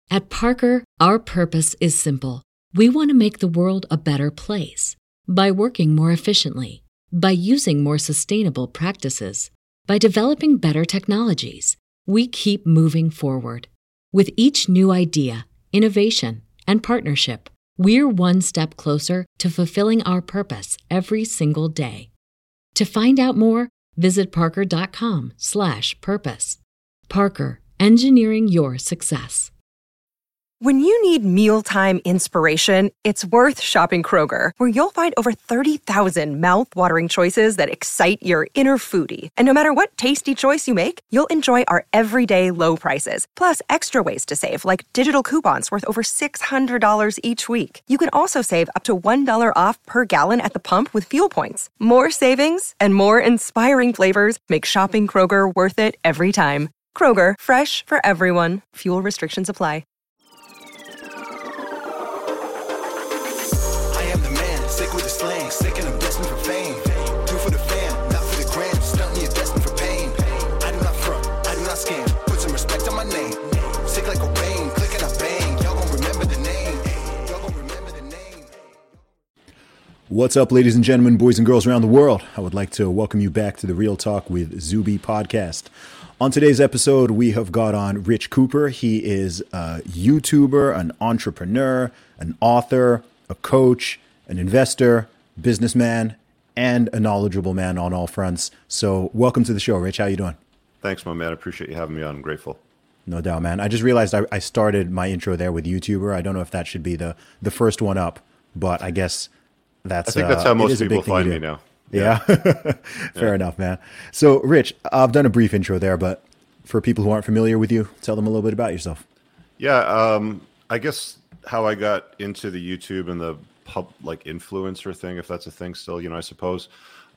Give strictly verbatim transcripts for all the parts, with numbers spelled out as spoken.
At Parker, our purpose is simple. We want to make the world a better place by working more efficiently, by using more sustainable practices, by developing better technologies. We keep moving forward. With each new idea, innovation, and partnership, we're one step closer to fulfilling our purpose every single day. To find out more, visit parker.com slash purpose. Parker, engineering your success. When you need mealtime inspiration, it's worth shopping Kroger, where you'll find over thirty thousand mouth-watering choices that excite your inner foodie. And no matter what tasty choice you make, you'll enjoy our everyday low prices, plus extra ways to save, like digital coupons worth over six hundred dollars each week. You can also save up to one dollar off per gallon at the pump with fuel points. More savings and more inspiring flavors make shopping Kroger worth it every time. Kroger, fresh for everyone. Fuel restrictions apply. Sick with the slang, sick and I'm destined for fame. Do for the fam, not for the gram. Stunt me, you're destined for pain. I do not front, I do not scam. Put some respect on my name. Sick like Cobain, click and I bang. Y'all gon' remember the name. Y'all gon' remember the name. What's up, ladies and gentlemen, boys and girls around the world? I would like to welcome you back to the Real Talk with Zuby podcast. On today's episode, we have got on Rich Cooper. He is a YouTuber, an entrepreneur, an author, a coach, an investor, businessman, and a knowledgeable man on all fronts. So welcome to the show, Rich. How you doing? Thanks, my man. I appreciate you having me on. I'm grateful. No doubt, man. I just realized I, I started my intro there with YouTuber. I don't know if that should be the, the first one up, but I guess that's... I think that's uh, how most people find me now. Yeah. yeah. Fair yeah. enough, man. So, Rich, I've done a brief intro there, but for people who aren't familiar with you, tell them a little bit about yourself. Yeah. Um, I guess how I got into the YouTube and the pub like influencer thing, if that's a thing still, you know, I suppose.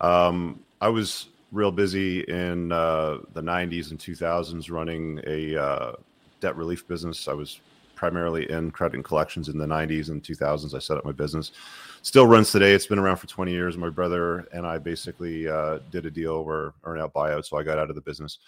Um, I was real busy in uh, the nineties and two thousands running a uh, debt relief business. I was primarily in credit and collections in the nineties and two thousands. I set up my business. Still runs today. It's been around for twenty years. My brother and I basically uh, did a deal where earn out buyout, so I got out of the business.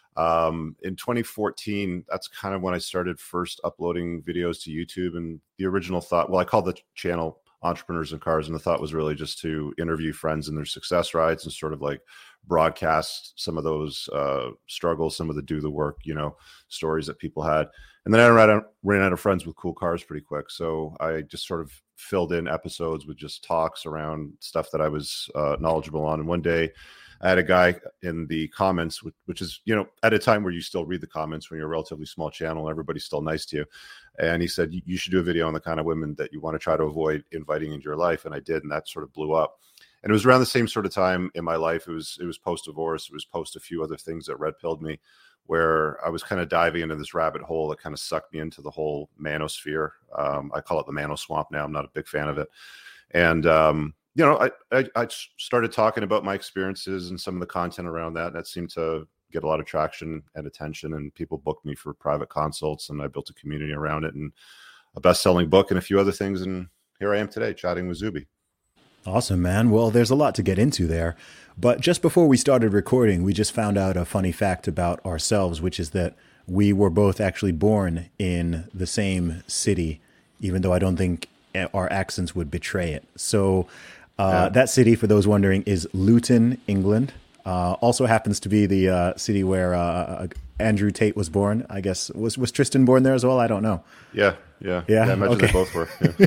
Um, in twenty fourteen, that's kind of when I started first uploading videos to YouTube. And the original thought, well, I called the channel Entrepreneurs in Cars, and the thought was really just to interview friends in their success rides and sort of like broadcast some of those uh, struggles, some of the do the work, you know, stories that people had. And then I ran out, ran out of friends with cool cars pretty quick. So I just sort of filled in episodes with just talks around stuff that I was uh, knowledgeable on. And one day I had a guy in the comments, which, which is, you know, at a time where you still read the comments when you're a relatively small channel, everybody's still nice to you. And he said, you should do a video on the kind of women that you want to try to avoid inviting into your life. And I did. And that sort of blew up. And it was around the same sort of time in my life. It was, it was post-divorce. It was post a few other things that red pilled me, where I was kind of diving into this rabbit hole that kind of sucked me into the whole manosphere. Um, I call it the mano swamp now. I'm not a big fan of it. And, um, you know, I, I, I started talking about my experiences and some of the content around that. That seemed to get a lot of traction and attention, and people booked me for private consults, and I built a community around it and a best-selling book and a few other things. And here I am today chatting with Zuby. Awesome, man. Well, there's a lot to get into there. But just before we started recording, we just found out a funny fact about ourselves, which is that we were both actually born in the same city, even though I don't think our accents would betray it. So uh, yeah. that city, for those wondering, is Luton, England. Uh, also happens to be the uh, city where uh, Andrew Tate was born. I guess was was Tristan born there as well? I don't know. Yeah, yeah, yeah. yeah I imagine okay. they both were. Yeah.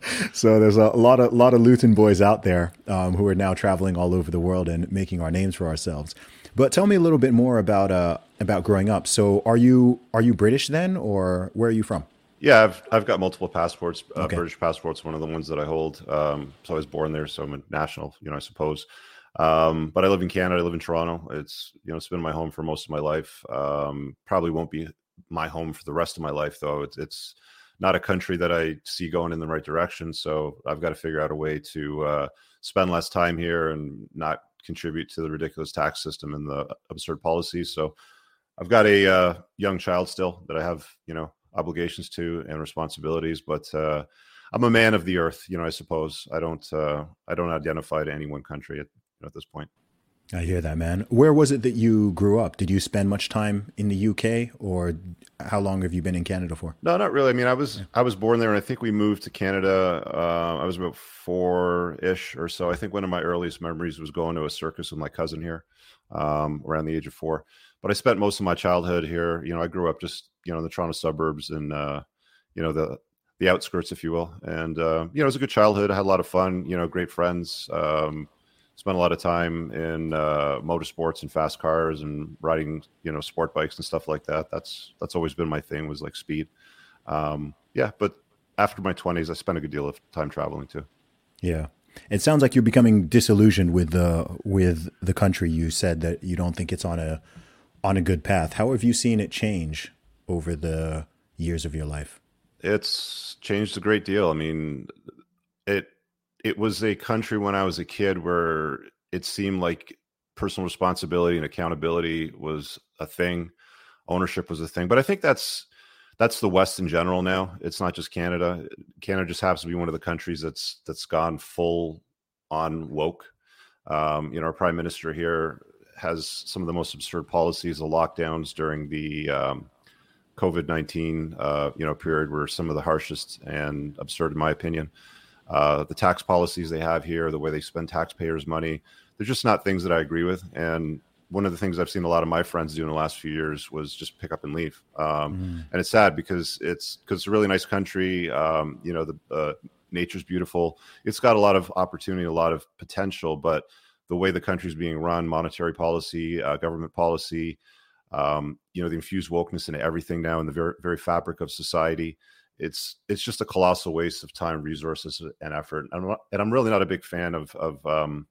So there's a lot of lot of Luton boys out there um, who are now traveling all over the world and making our names for ourselves. But tell me a little bit more about uh, about growing up. So are you are you British then, or where are you from? Yeah, I've I've got multiple passports. Uh, okay. British passport's one of the ones that I hold. Um, so I was born there, so I'm a national, you know, I suppose. Um, but I live in Canada. I live in Toronto. It's, you know, it's been my home for most of my life. Um, probably won't be my home for the rest of my life, though. It's, it's not a country that I see going in the right direction. So I've got to figure out a way to uh, spend less time here and not contribute to the ridiculous tax system and the absurd policies. So I've got a uh, young child still that I have, you know, obligations to and responsibilities, but uh, I'm a man of the earth, you know, I suppose. I don't, uh, I don't identify to any one country at, at this point. I hear that, man. Where was it that you grew up? Did you spend much time in the U K, or how long have you been in Canada for? No, not really. I mean, I was yeah. I was born there, and I think we moved to Canada. Uh, I was about four-ish or so. I think one of my earliest memories was going to a circus with my cousin here, um, around the age of four. But I spent most of my childhood here. You know, I grew up just you know in the Toronto suburbs and uh, you know the the outskirts, if you will. And uh, you know, it was a good childhood. I had a lot of fun. You know, great friends. Um, Spent a lot of time in uh, motorsports and fast cars and riding, you know, sport bikes and stuff like that. That's that's always been my thing, was like speed. Um, yeah, but after my twenties, I spent a good deal of time traveling too. Yeah, it sounds like you're becoming disillusioned with the with the country. You said that you don't think it's on a on a good path. How have you seen it change over the years of your life? It's changed a great deal. I mean, it. It was a country when I was a kid where it seemed like personal responsibility and accountability was a thing. Ownership was a thing. But I think that's that's the West in general now. It's not just Canada. Canada just happens to be one of the countries that's that's gone full on woke. Um, you know, our prime minister here has some of the most absurd policies. The lockdowns during the um, COVID nineteen uh, you know period were some of the harshest and absurd, in my opinion. Uh, the tax policies they have here, the way they spend taxpayers' money, they're just not things that I agree with. And one of the things I've seen a lot of my friends do in the last few years was just pick up and leave. Um, mm. And it's sad because it's because it's a really nice country. Um, you know, the uh, nature's beautiful. It's got a lot of opportunity, a lot of potential, but the way the country's being run, monetary policy, uh, government policy, um, you know, the infused wokeness into everything now in the very, very fabric of society. It's it's just a colossal waste of time, resources, and effort. And I'm, and I'm really not a big fan of of um,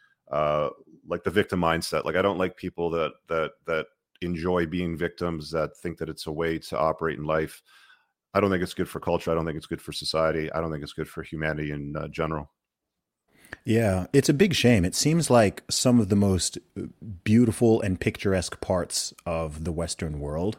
uh, like the victim mindset. Like I don't like people that that that enjoy being victims, that think that it's a way to operate in life. I don't think it's good for culture. I don't think it's good for society. I don't think it's good for humanity in uh, general. Yeah, it's a big shame. It seems like some of the most beautiful and picturesque parts of the Western world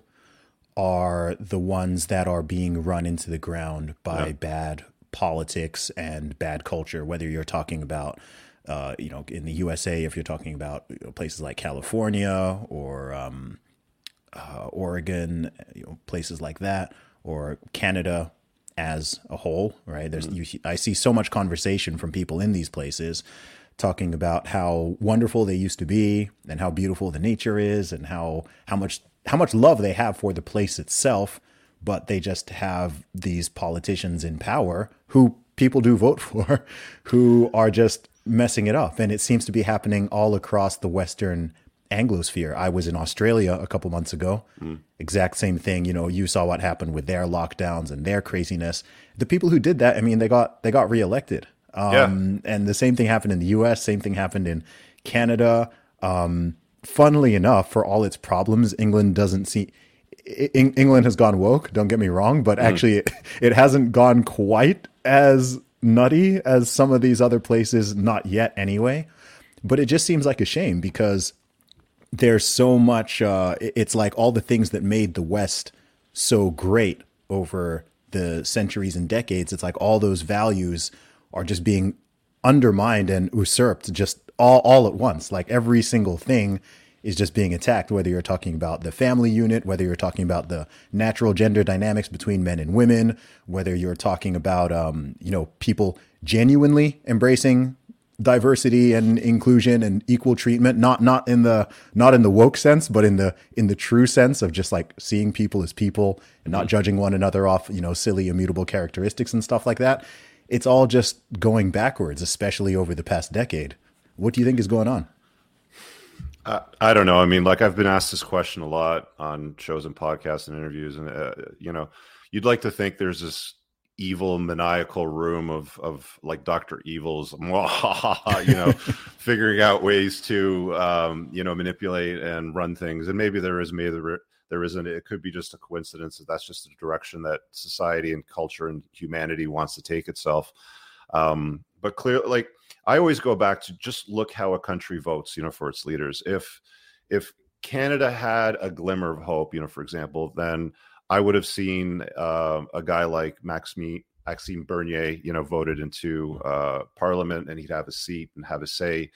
are the ones that are being run into the ground by yeah. bad politics and bad culture, whether you're talking about, uh, you know, in the U S A, if you're talking about you know, places like California or um, uh, Oregon, you know, places like that, or Canada as a whole, right? There's, mm-hmm. you, I see so much conversation from people in these places talking about how wonderful they used to be and how beautiful the nature is and how, how much how much love they have for the place itself, but they just have these politicians in power who people do vote for, who are just messing it up. And it seems to be happening all across the Western Anglosphere. I was in Australia a couple months ago, mm. exact same thing. You know, you saw what happened with their lockdowns and their craziness. The people who did that, I mean, they got, they got reelected. Um, yeah. And the same thing happened in the U S, same thing happened in Canada. Um, Funnily enough, for all its problems, England doesn't see. England has gone woke. Don't get me wrong, but actually, mm. it, it hasn't gone quite as nutty as some of these other places. Not yet, anyway. But it just seems like a shame because there's so much. Uh, it's like all the things that made the West so great over the centuries and decades. It's like all those values are just being undermined and usurped just all, all at once. Like every single thing is just being attacked, whether you're talking about the family unit, whether you're talking about the natural gender dynamics between men and women, whether you're talking about, um, you know, people genuinely embracing diversity and inclusion and equal treatment, not, not in the, not in the woke sense, but in the, in the true sense of just like seeing people as people and not mm-hmm. judging one another off, you know, silly immutable characteristics and stuff like that. It's all just going backwards, especially over the past decade. What do you think is going on? Uh, I don't know. I mean, like I've been asked this question a lot on shows and podcasts and interviews, and uh, you know, you'd like to think there's this evil, maniacal room of of like Doctor Evil's, you know, figuring out ways to um, you know manipulate and run things, and maybe there is, maybe there, there isn't. It could be just a coincidence that that's just the direction that society and culture and humanity wants to take itself. Um, but clear, like. I always go back to just look how a country votes, you know, for its leaders. If if Canada had a glimmer of hope, you know, for example, then I would have seen uh, a guy like Maxime, Maxime Bernier, you know, voted into uh, Parliament, and he'd have a seat and have a say.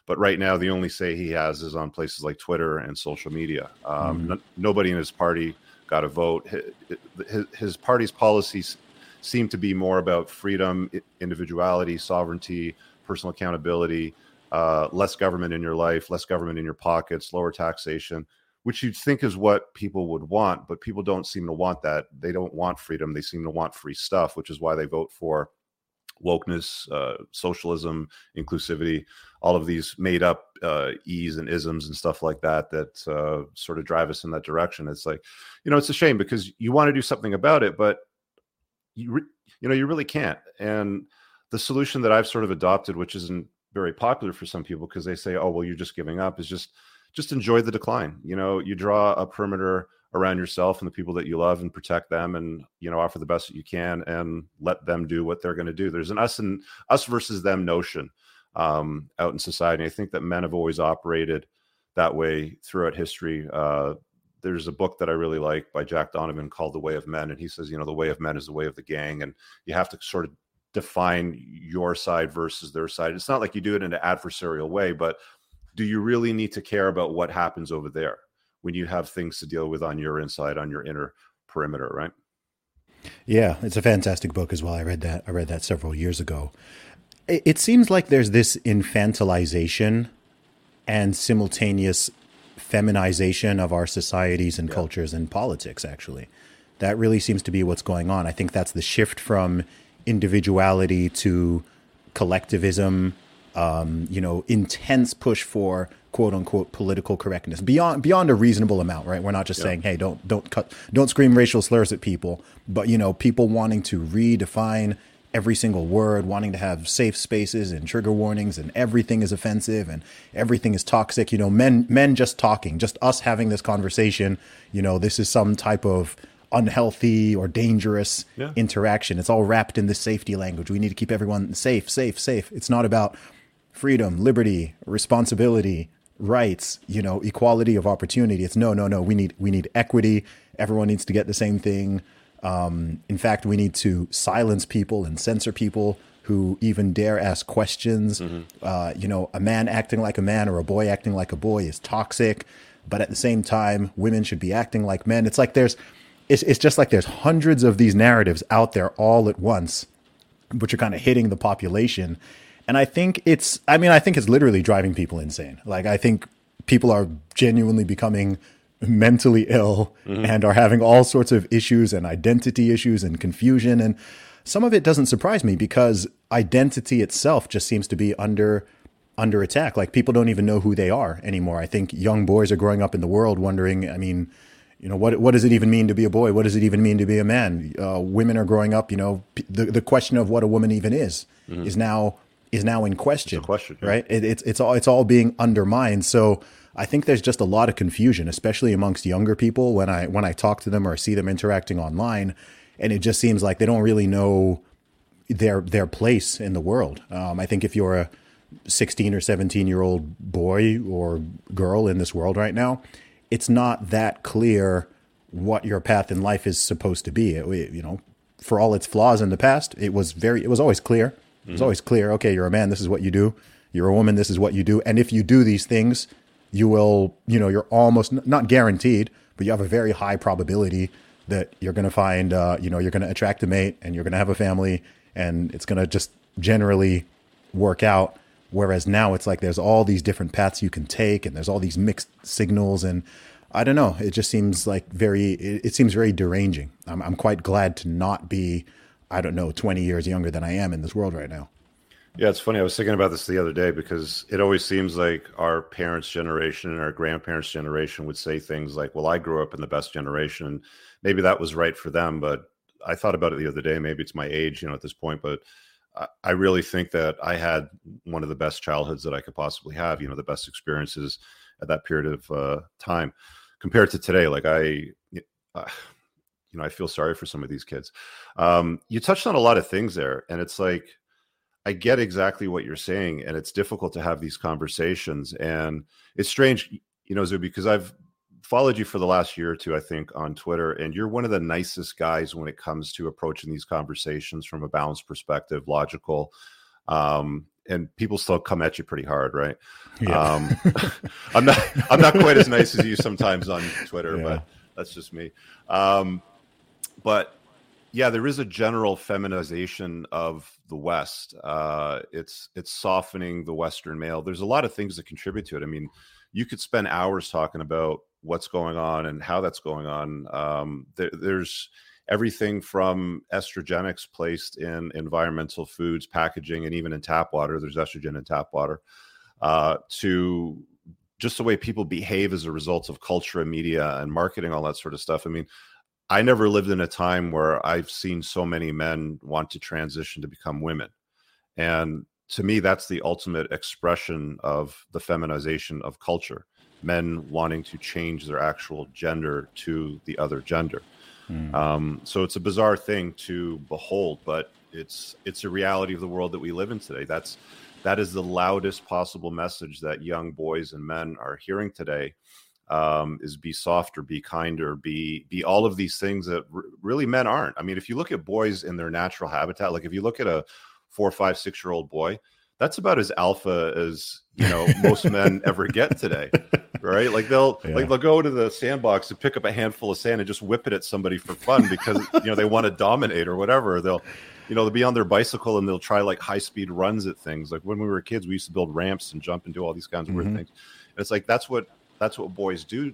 But right now, the only say he has is on places like Twitter and social media. Um, mm-hmm. no, nobody in his party got a vote. His, his party's policies seem to be more about freedom, individuality, sovereignty, personal accountability, uh, less government in your life, less government in your pockets, lower taxation, which you'd think is what people would want. But people don't seem to want that. They don't want freedom. They seem to want free stuff, which is why they vote for wokeness, uh, socialism, inclusivity, all of these made up uh, E's and isms and stuff like that, that uh, sort of drive us in that direction. It's like, you know, it's a shame because you want to do something about it, but you, re- you know, you really can't. And the solution that I've sort of adopted, which isn't very popular for some people because they say, oh, well, you're just giving up, is just, just enjoy the decline. You know, you draw a perimeter around yourself and the people that you love and protect them and, you know, offer the best that you can and let them do what they're going to do. There's an us and us versus them notion um, out in society. I think that men have always operated that way throughout history. Uh, there's a book that I really like by Jack Donovan called The Way of Men. And he says, you know, the way of men is the way of the gang. And you have to sort of define your side versus their side. It's not like you do it in an adversarial way, but do you really need to care about what happens over there when you have things to deal with on your inside, on your inner perimeter, right? Yeah, it's a fantastic book as well. I read that. I read that several years ago. It, it seems like there's this infantilization and simultaneous feminization of our societies and yeah. cultures and politics, actually. That really seems to be what's going on. I think that's the shift from individuality to collectivism, um, you know, intense push for quote unquote political correctness beyond beyond a reasonable amount, right? We're not just yeah. saying, hey, don't don't cut don't scream racial slurs at people, but you know, people wanting to redefine every single word, wanting to have safe spaces and trigger warnings, and everything is offensive and everything is toxic. You know, men men just talking, just us having this conversation, you know, this is some type of unhealthy or dangerous yeah. interaction. It's all wrapped in this safety language. We need to keep everyone safe, safe, safe. It's not about freedom, liberty, responsibility, rights, you know, equality of opportunity. It's no, no, no. We need we need equity. Everyone needs to get the same thing. Um, in fact, we need to silence people and censor people who even dare ask questions. Mm-hmm. Uh, you know, a man acting like a man or a boy acting like a boy is toxic. But at the same time, women should be acting like men. It's like there's It's it's just like there's hundreds of these narratives out there all at once, which are kind of hitting the population. And I think it's, I mean, I think it's literally driving people insane. Like, I think people are genuinely becoming mentally ill mm-hmm. and are having all sorts of issues and identity issues and confusion. And some of it doesn't surprise me because identity itself just seems to be under under attack. Like, people don't even know who they are anymore. I think young boys are growing up in the world wondering, I mean, you know, what what does it even mean to be a boy? What does it even mean to be a man? Uh, women are growing up, you know, the, the question of what a woman even is, mm-hmm. is now is now in question, it's a question yeah. right? It, it's it's all it's all being undermined. So I think there's just a lot of confusion, especially amongst younger people when I when I talk to them or see them interacting online, and it just seems like they don't really know their their place in the world. Um, I think if you're a sixteen or seventeen year old boy or girl in this world right now, it's not that clear what your path in life is supposed to be. It, you know, for all its flaws in the past, it was very, it was always clear. It was always clear. Okay, you're a man. This is what you do. You're a woman. This is what you do. And if you do these things, you will, you know, you're almost not guaranteed, but you have a very high probability that you're going to find, uh, you know, you're going to attract a mate and you're going to have a family and it's going to just generally work out. Whereas now it's like there's all these different paths you can take and there's all these mixed signals. And I don't know, it just seems like very, it, it seems very deranging. I'm, I'm quite glad to not be, I don't know, twenty years younger than I am in this world right now. Yeah, it's funny. I was thinking about this the other day because it always seems like our parents' generation and our grandparents' generation would say things like, well, I grew up in the best generation. And maybe that was right for them. But I thought about it the other day. Maybe it's my age, you know, at this point. But I really think that I had one of the best childhoods that I could possibly have, you know, the best experiences at that period of uh, time compared to today. Like I, uh, you know, I feel sorry for some of these kids. Um, you touched on a lot of things there, and it's like, I get exactly what you're saying, and it's difficult to have these conversations. And it's strange, you know, Zuby, because I've followed you for the last year or two, I think, on Twitter, and you're one of the nicest guys when it comes to approaching these conversations from a balanced perspective, logical. Um, and people still come at you pretty hard, right? Yeah. Um, I'm not I'm not quite as nice as you sometimes on Twitter, yeah. but that's just me. Um, but yeah, there is a general feminization of the West. Uh, it's it's softening the Western male. There's a lot of things that contribute to it. I mean, you could spend hours talking about what's going on and how that's going on. Um, there, there's everything from estrogenics placed in environmental foods, packaging, and even in tap water. There's estrogen in tap water, uh, to just the way people behave as a result of culture and media and marketing, all that sort of stuff. I mean, I never lived in a time where I've seen so many men want to transition to become women. And to me, that's the ultimate expression of the feminization of culture, men wanting to change their actual gender to the other gender. Mm. Um, so it's a bizarre thing to behold, but it's it's a reality of the world that we live in today. That's that is the loudest possible message that young boys and men are hearing today. Um, is be softer, be kinder, be be all of these things that r- really men aren't. I mean, if you look at boys in their natural habitat, like if you look at a four, five, six year old boy, that's about as alpha as, you know, most men ever get today, right? Like they'll yeah. like they'll go to the sandbox and pick up a handful of sand and just whip it at somebody for fun because you know they want to dominate or whatever. They'll you know they'll be on their bicycle and they'll try like high speed runs at things. Like when we were kids, we used to build ramps and jump and do all these kinds of mm-hmm. weird things. And it's like that's what. That's what boys do,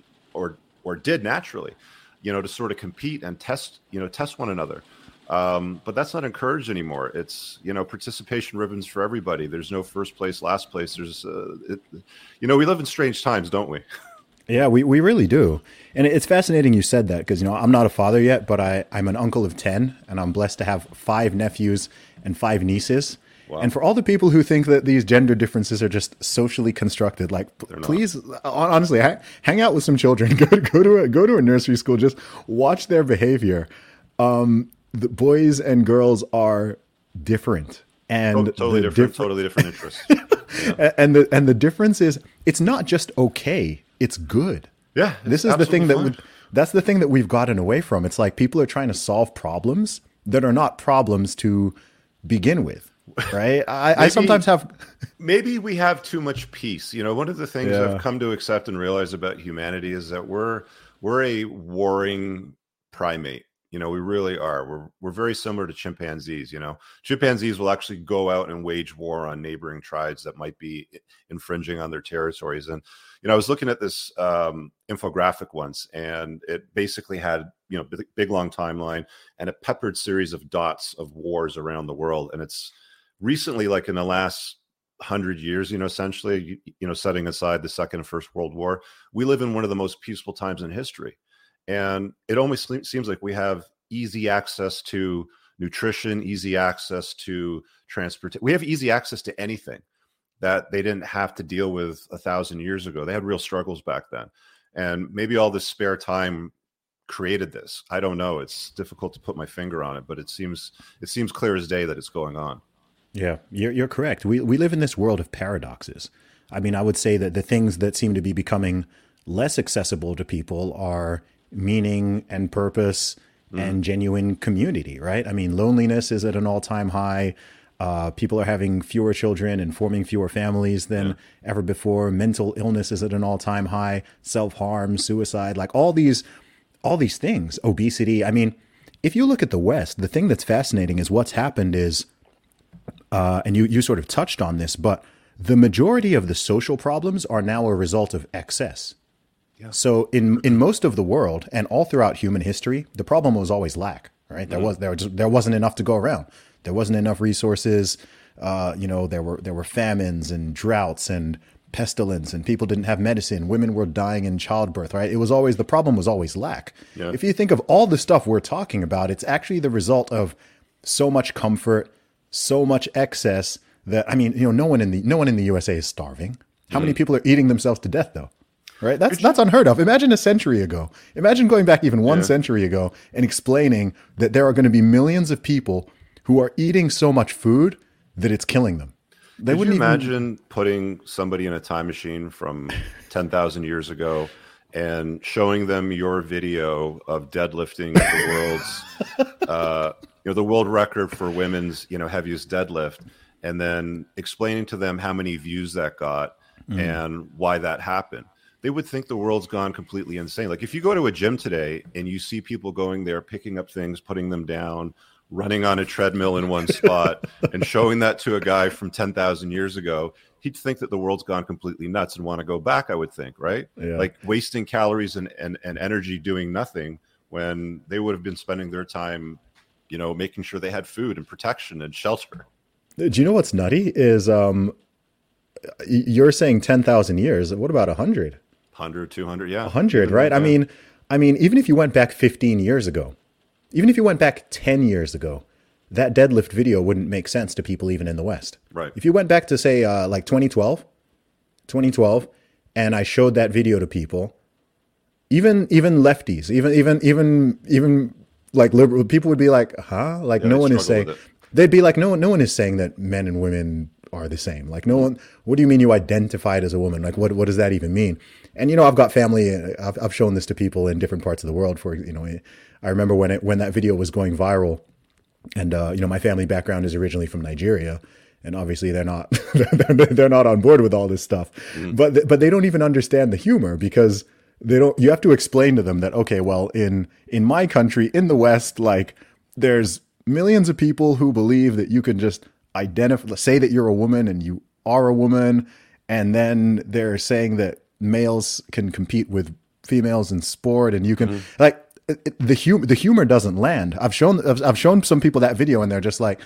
or or did naturally, you know, to sort of compete and test, you know, test one another. Um, but that's not encouraged anymore. It's, you know, participation ribbons for everybody. There's no first place, last place. There's, uh, it, you know, we live in strange times, don't we? Yeah, we, we really do. And it's fascinating you said that because, you know, I'm not a father yet, but I, I'm an uncle of ten, and I'm blessed to have five nephews and five nieces. Wow. And for all the people who think that these gender differences are just socially constructed, like, p- please, honestly, ha- hang out with some children. Go, go to a go to a nursery school. Just watch their behavior. Um, the boys and girls are different, and oh, totally different, diff- totally different interests. Yeah. And the and the difference is, it's not just okay; it's good. Yeah, this is the thing that we, that's the thing that we've gotten away from. It's like people are trying to solve problems that are not problems to begin with. Right. I, maybe, I sometimes have. Maybe we have too much peace. You know, one of the things yeah. I've come to accept and realize about humanity is that we're we're a warring primate. You know, we really are. We're we're very similar to chimpanzees. You know, chimpanzees will actually go out and wage war on neighboring tribes that might be infringing on their territories. And you know, I was looking at this um, infographic once, and it basically had you know big, big long timeline and a peppered series of dots of wars around the world, and it's recently, like in the last hundred years, you know, essentially, you, you know, setting aside the Second and First World War, we live in one of the most peaceful times in history. And it almost seems like we have easy access to nutrition, easy access to transport. We have easy access to anything that they didn't have to deal with a thousand years ago. They had real struggles back then. And maybe all this spare time created this. I don't know. It's difficult to put my finger on it, but it seems it seems clear as day that it's going on. Yeah, you're you're correct. We we live in this world of paradoxes. I mean, I would say that the things that seem to be becoming less accessible to people are meaning and purpose mm. and genuine community, right? I mean, loneliness is at an all-time high. Uh, people are having fewer children and forming fewer families than yeah. ever before. Mental illness is at an all-time high. Self-harm, suicide, like all these all these things. Obesity. I mean, if you look at the West, the thing that's fascinating is what's happened is Uh, and you, you sort of touched on this, but the majority of the social problems are now a result of excess. Yeah. So in, in most of the world and all throughout human history, the problem was always lack, right? There was, there was, there wasn't enough to go around. There wasn't enough resources. Uh, you know, there were, there were famines and droughts and pestilence, and people didn't have medicine. Women were dying in childbirth, right? It was always, the problem was always lack. Yeah. If you think of all the stuff we're talking about, it's actually the result of so much comfort, so much excess that, I mean, you know, no one in the no one in the U S A is starving. How mm. many people are eating themselves to death, though? Right? That's that's unheard of. Imagine a century ago. Imagine going back even one yeah. century ago and explaining that there are going to be millions of people who are eating so much food that it's killing them. They Could wouldn't you imagine even... putting somebody in a time machine from ten thousand years ago and showing them your video of deadlifting the world's, uh, you know, the world record for women's, you know, heaviest deadlift, and then explaining to them how many views that got Mm. and why that happened, they would think the world's gone completely insane. Like if you go to a gym today and you see people going there, picking up things, putting them down, running on a treadmill in one spot, and showing that to a guy from ten thousand years ago, he'd think that the world's gone completely nuts and want to go back, I would think, right? Yeah. Like wasting calories and, and, and energy doing nothing when they would have been spending their time, you know, making sure they had food and protection and shelter. Do you know what's nutty is um, you're saying ten thousand years. What about one hundred? one hundred, two hundred, yeah. one hundred, right? Yeah. I mean, I mean, even if you went back fifteen years ago, even if you went back ten years ago, that deadlift video wouldn't make sense to people even in the West. Right. If you went back to say uh, like twenty twelve, twenty twelve, and I showed that video to people, even even lefties, even even even even like liberal people would be like, huh? Like Yeah, no they one is struggle saying. with it. They'd be like, no, no one is saying that men and women are the same. Like no one, what do you mean you identified as a woman? Like what, what does that even mean? And, you know, I've got family, I've, I've shown this to people in different parts of the world for, you know, I remember when it, when that video was going viral and, uh, you know, my family background is originally from Nigeria and obviously they're not, they're not on board with all this stuff, mm. but, but they don't even understand the humor because they don't, you have to explain to them that, okay, well, in, in my country, in the West, like there's millions of people who believe that you can just identify, say that you're a woman and you are a woman. And then they're saying that males can compete with females in sport and you can mm-hmm. like it, it, the humor, the humor doesn't land. I've shown, I've, I've shown some people that video and they're just like,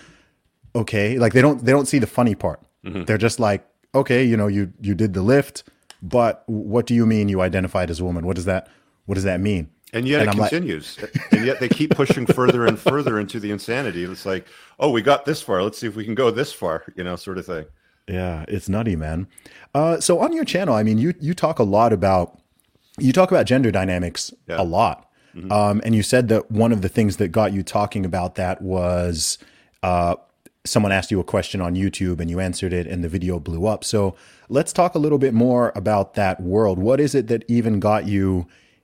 okay, like they don't, they don't see the funny part. Mm-hmm. They're just like, okay, you know, you, you did the lift, but what do you mean you identified as a woman? What does that, what does that mean? And yet and it I'm continues. Like... and yet they keep pushing further and further into the insanity. It's like, oh, we got this far. Let's see if we can go this far, you know, sort of thing. Yeah, it's nutty, man. Uh, so on your channel, I mean, you you talk a lot about, you talk about gender dynamics yeah. a lot. Mm-hmm. Um, and you said that one of the things that got you talking about that was uh, someone asked you a question on YouTube and you answered it and the video blew up. So let's talk a little bit more about that world. What is it that even got you,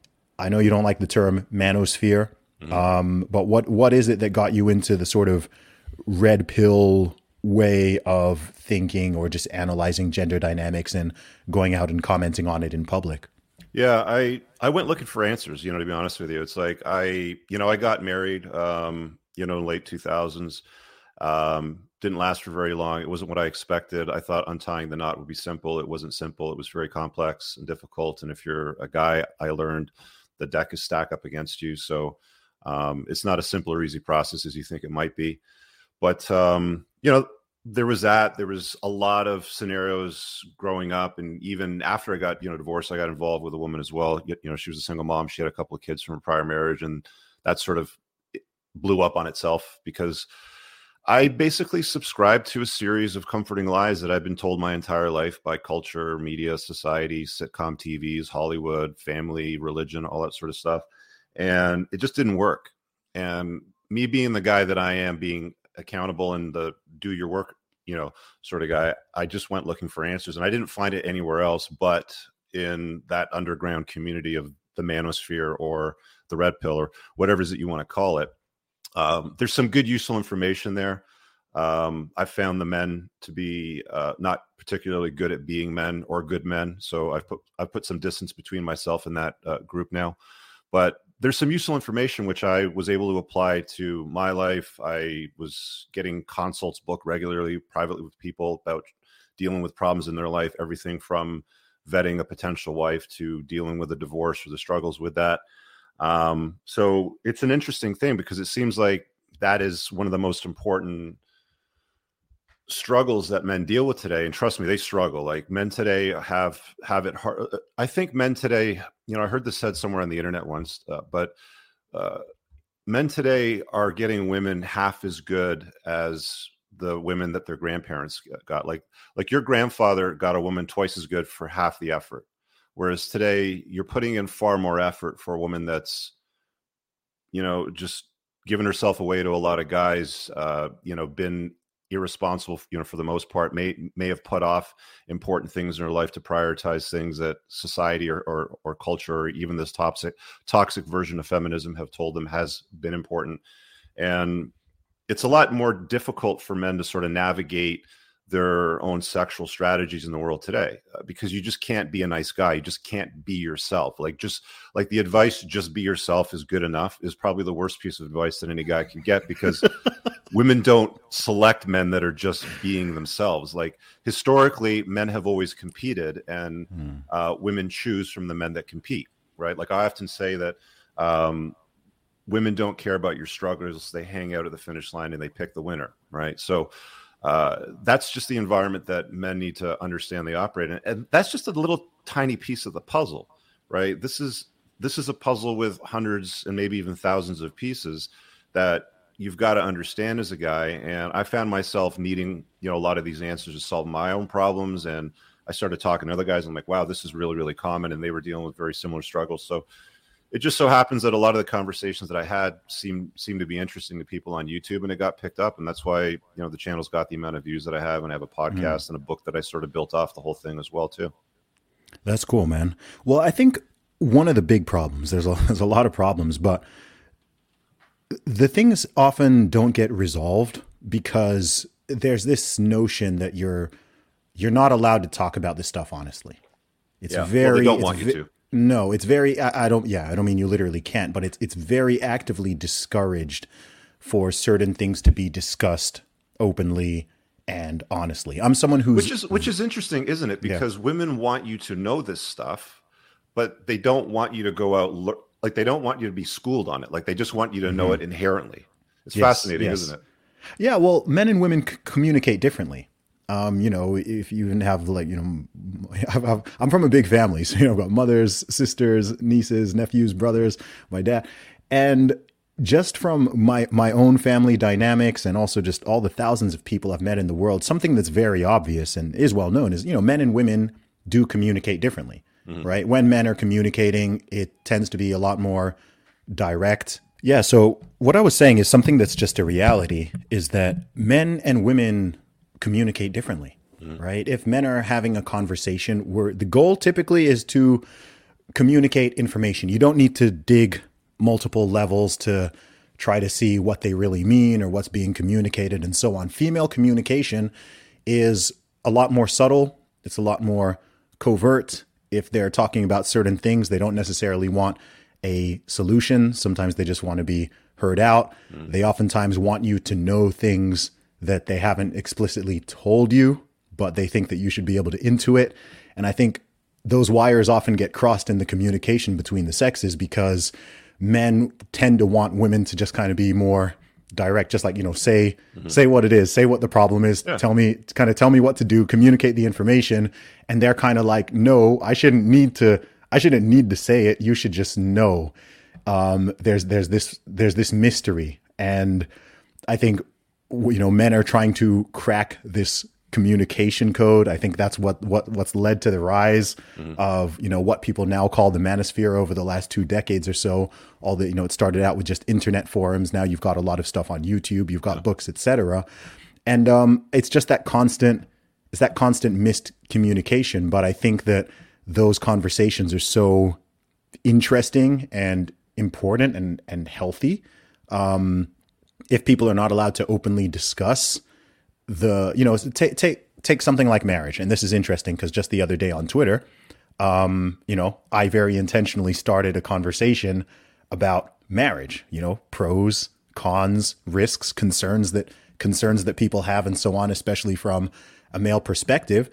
I know you don't like the term manosphere, mm-hmm. um, but what what is it that got you into the sort of red pill way of thinking or just analyzing gender dynamics and going out and commenting on it in public? Yeah, I I went looking for answers, you know, to be honest with you. It's like I, you know, I got married, um, you know, in late two thousands. Um, didn't last for very long. It wasn't what I expected. I thought untying the knot would be simple. It wasn't simple. It was very complex and difficult. And if you're a guy, I learned the deck is stacked up against you. So um, it's not a simple or easy process as you think it might be. But, um, you know, there was that. There was a lot of scenarios growing up. And even after I got, you know, divorced, I got involved with a woman as well. You know, she was a single mom. She had a couple of kids from a prior marriage. And that sort of blew up on itself because I basically subscribed to a series of comforting lies that I've been told my entire life by culture, media, society, sitcom T Vs, Hollywood, family, religion, all that sort of stuff. And it just didn't work. And me being the guy that I am, being accountable and the do your work, you know, sort of guy, I just went looking for answers and I didn't find it anywhere else but in that underground community of the manosphere or the red pill or whatever it is that you want to call it. Um, there's some good, useful information there. Um, I found the men to be uh, not particularly good at being men or good men. So I've put, I've put some distance between myself and that uh, group now. But there's some useful information which I was able to apply to my life. I was getting consults booked regularly, privately with people about dealing with problems in their life, everything from vetting a potential wife to dealing with a divorce or the struggles with that. Um, so it's an interesting thing because it seems like that is one of the most important struggles that men deal with today. And trust me, they struggle. Like men today have, have it hard. I think men today, you know, I heard this said somewhere on the internet once, uh, but, uh, men today are getting women half as good as the women that their grandparents got. Like, like your grandfather got a woman twice as good for half the effort. Whereas today you're putting in far more effort for a woman that's, you know, just given herself away to a lot of guys, uh, you know, been irresponsible, you know, for the most part, may, may have put off important things in her life to prioritize things that society or, or, or culture, or even this toxic, toxic version of feminism have told them has been important. And it's a lot more difficult for men to sort of navigate their own sexual strategies in the world today, uh, because you just can't be a nice guy. You just can't be yourself. Like just like the advice to just be yourself is good enough is probably the worst piece of advice that any guy can get, because women don't select men that are just being themselves. Like historically, men have always competed, and mm. uh, women choose from the men that compete, right? Like I often say that um, women don't care about your struggles. They hang out at the finish line and they pick the winner, right? So Uh, that's just the environment that men need to understand they operate in. And that's just a little tiny piece of the puzzle, right? This is this is a puzzle with hundreds and maybe even thousands of pieces that you've got to understand as a guy. And I found myself needing, you know, a lot of these answers to solve my own problems. And I started talking to other guys. I'm like, wow, this is really, really common. And they were dealing with very similar struggles. So it just so happens that a lot of the conversations that I had seem seem to be interesting to people on YouTube, and it got picked up, and that's why, you know, the channel's got the amount of views that I have, and I have a podcast mm. and a book that I sort of built off the whole thing as well too. That's cool, man. Well, I think one of the big problems, there's a, there's a lot of problems, but the things often don't get resolved because there's this notion that you're you're not allowed to talk about this stuff honestly. It's yeah. very well, they don't it's want you vi- to. No, it's very, I, I don't, yeah, I don't mean you literally can't, but it's it's very actively discouraged for certain things to be discussed openly and honestly. I'm someone who's... Which is, which is interesting, isn't it? Because yeah. women want you to know this stuff, but they don't want you to go out, like they don't want you to be schooled on it. Like they just want you to know mm-hmm. it inherently. It's yes, fascinating, yes. isn't it? Yeah, well, men and women c- communicate differently. Um, you know, if you even have like, you know, I've, I've, I'm from a big family, so, you know, I've got mothers, sisters, nieces, nephews, brothers, my dad. And just from my, my own family dynamics and also just all the thousands of people I've met in the world, something that's very obvious and is well known is, you know, men and women do communicate differently, mm-hmm. right? When men are communicating, it tends to be a lot more direct. Yeah. So what I was saying is something that's just a reality is that men and women communicate differently, mm-hmm. right? If men are having a conversation where the goal typically is to communicate information, you don't need to dig multiple levels to try to see what they really mean or what's being communicated and so on. Female communication is a lot more subtle. It's a lot more covert. If they're talking about certain things, they don't necessarily want a solution. Sometimes they just want to be heard out. Mm-hmm. They oftentimes want you to know things that they haven't explicitly told you, but they think that you should be able to intuit. And I think those wires often get crossed in the communication between the sexes because men tend to want women to just kind of be more direct, just like, you know, say, mm-hmm. say what it is, say what the problem is, yeah. tell me, kind of tell me what to do, communicate the information. And they're kind of like, no, I shouldn't need to, I shouldn't need to say it. You should just know. Um, there's, there's this, there's this mystery. And I think, you know, men are trying to crack this communication code. I think that's what, what, what's led to the rise mm-hmm. of, you know, what people now call the manosphere over the last two decades or so. All the, you know, it started out with just internet forums. Now you've got a lot of stuff on YouTube, you've got yeah. books, et cetera. And um, it's just that constant, it's that constant missed communication. But I think that those conversations are so interesting and important and, and healthy. Um, if people are not allowed to openly discuss the, you know, take take take something like marriage. And this is interesting because just the other day on Twitter, um, you know, I very intentionally started a conversation about marriage, you know, pros, cons, risks, concerns that concerns that people have and so on, especially from a male perspective.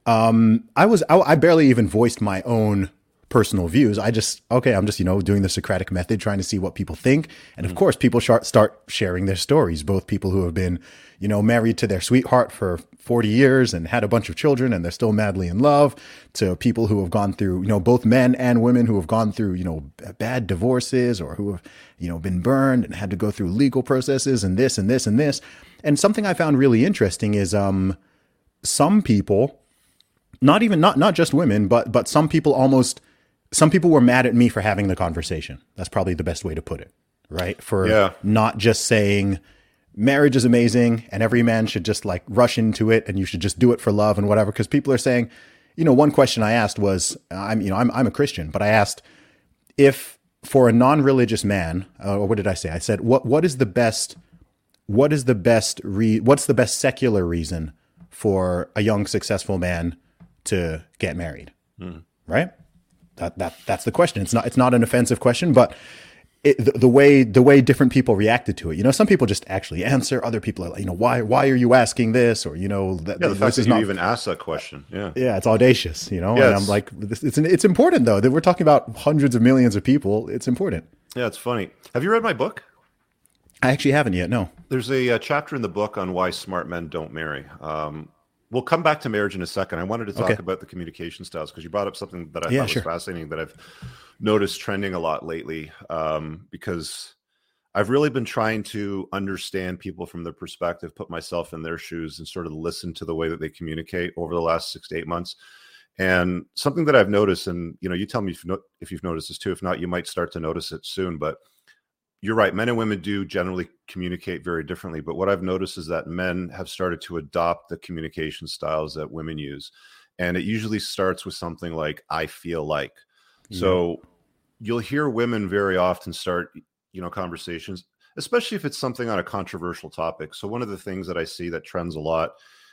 Um, I was, I, I barely even voiced my own personal views. I just, okay, I'm just, you know, doing the Socratic method, trying to see what people think. And of mm-hmm. course, people start, start sharing their stories, both people who have been, you know, married to their sweetheart for forty years and had a bunch of children and they're still madly in love, to people who have gone through, you know, both men and women who have gone through, you know, bad divorces or who have, you know, been burned and had to go through legal processes and this and this and this. And something I found really interesting is, um, some people, not even, not, not just women, but, but some people almost, some people were mad at me for having the conversation. That's probably the best way to put it, right? For yeah. not just saying marriage is amazing and every man should just like rush into it and you should just do it for love and whatever. Because people are saying, you know, one question I asked was, I'm, you know, I'm, I'm a Christian, but I asked if for a non-religious man, uh, what did I say? I said, what, what is the best, what is the best re, what's the best secular reason for a young, successful man to get married? Mm. Right? That that that's the question. It's not it's not an offensive question, but it, the, the way the way different people reacted to it. You know, some people just actually answer. Other people are like, you know, why why are you asking this? Or you know, that, yeah, the this fact is that you not even ask that question. Yeah, yeah, it's audacious. You know, yeah, and I'm like, this, it's it's important though that we're talking about hundreds of millions of people. It's important. Yeah, it's funny. Have you read my book? I actually haven't yet. No. There's a, a chapter in the book on why smart men don't marry. Um, we'll come back to marriage in a second. I wanted to talk okay. about the communication styles because you brought up something that I yeah, thought sure. was fascinating that I've noticed trending a lot lately. Um, because I've really been trying to understand people from their perspective, put myself in their shoes, and sort of listen to the way that they communicate over the last six to eight months. And something that I've noticed, and you know, you tell me if, no, if you've noticed this too. If not, you might start to notice it soon. But you're right. Men and women do generally communicate very differently. But what I've noticed is that men have started to adopt the communication styles that women use. And it usually starts with something like, I feel like. Yeah. So you'll hear women very often start, you know, conversations, especially if it's something on a controversial topic. So one of the things that I see that trends a lot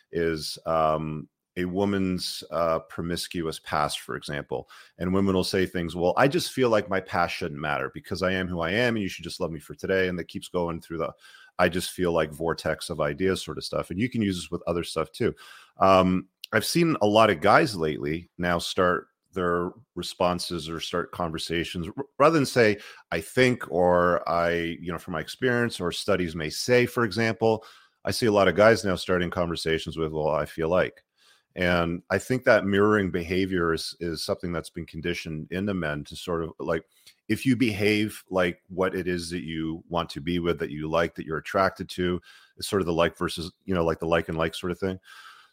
is um, a woman's uh, promiscuous past, for example. And women will say things, well, I just feel like my past shouldn't matter because I am who I am and you should just love me for today. And that keeps going through the, I just feel like vortex of ideas sort of stuff. And you can use this with other stuff too. Um, I've seen a lot of guys lately now start their responses or start conversations rather than say, I think, or I, you know, from my experience or studies may say, for example, I see a lot of guys now starting conversations with, well, I feel like. And I think that mirroring behavior is, is something that's been conditioned into men to sort of like, if you behave like what it is that you want to be with, that you like, that you're attracted to, it's sort of the like versus, you know, like the like and like sort of thing.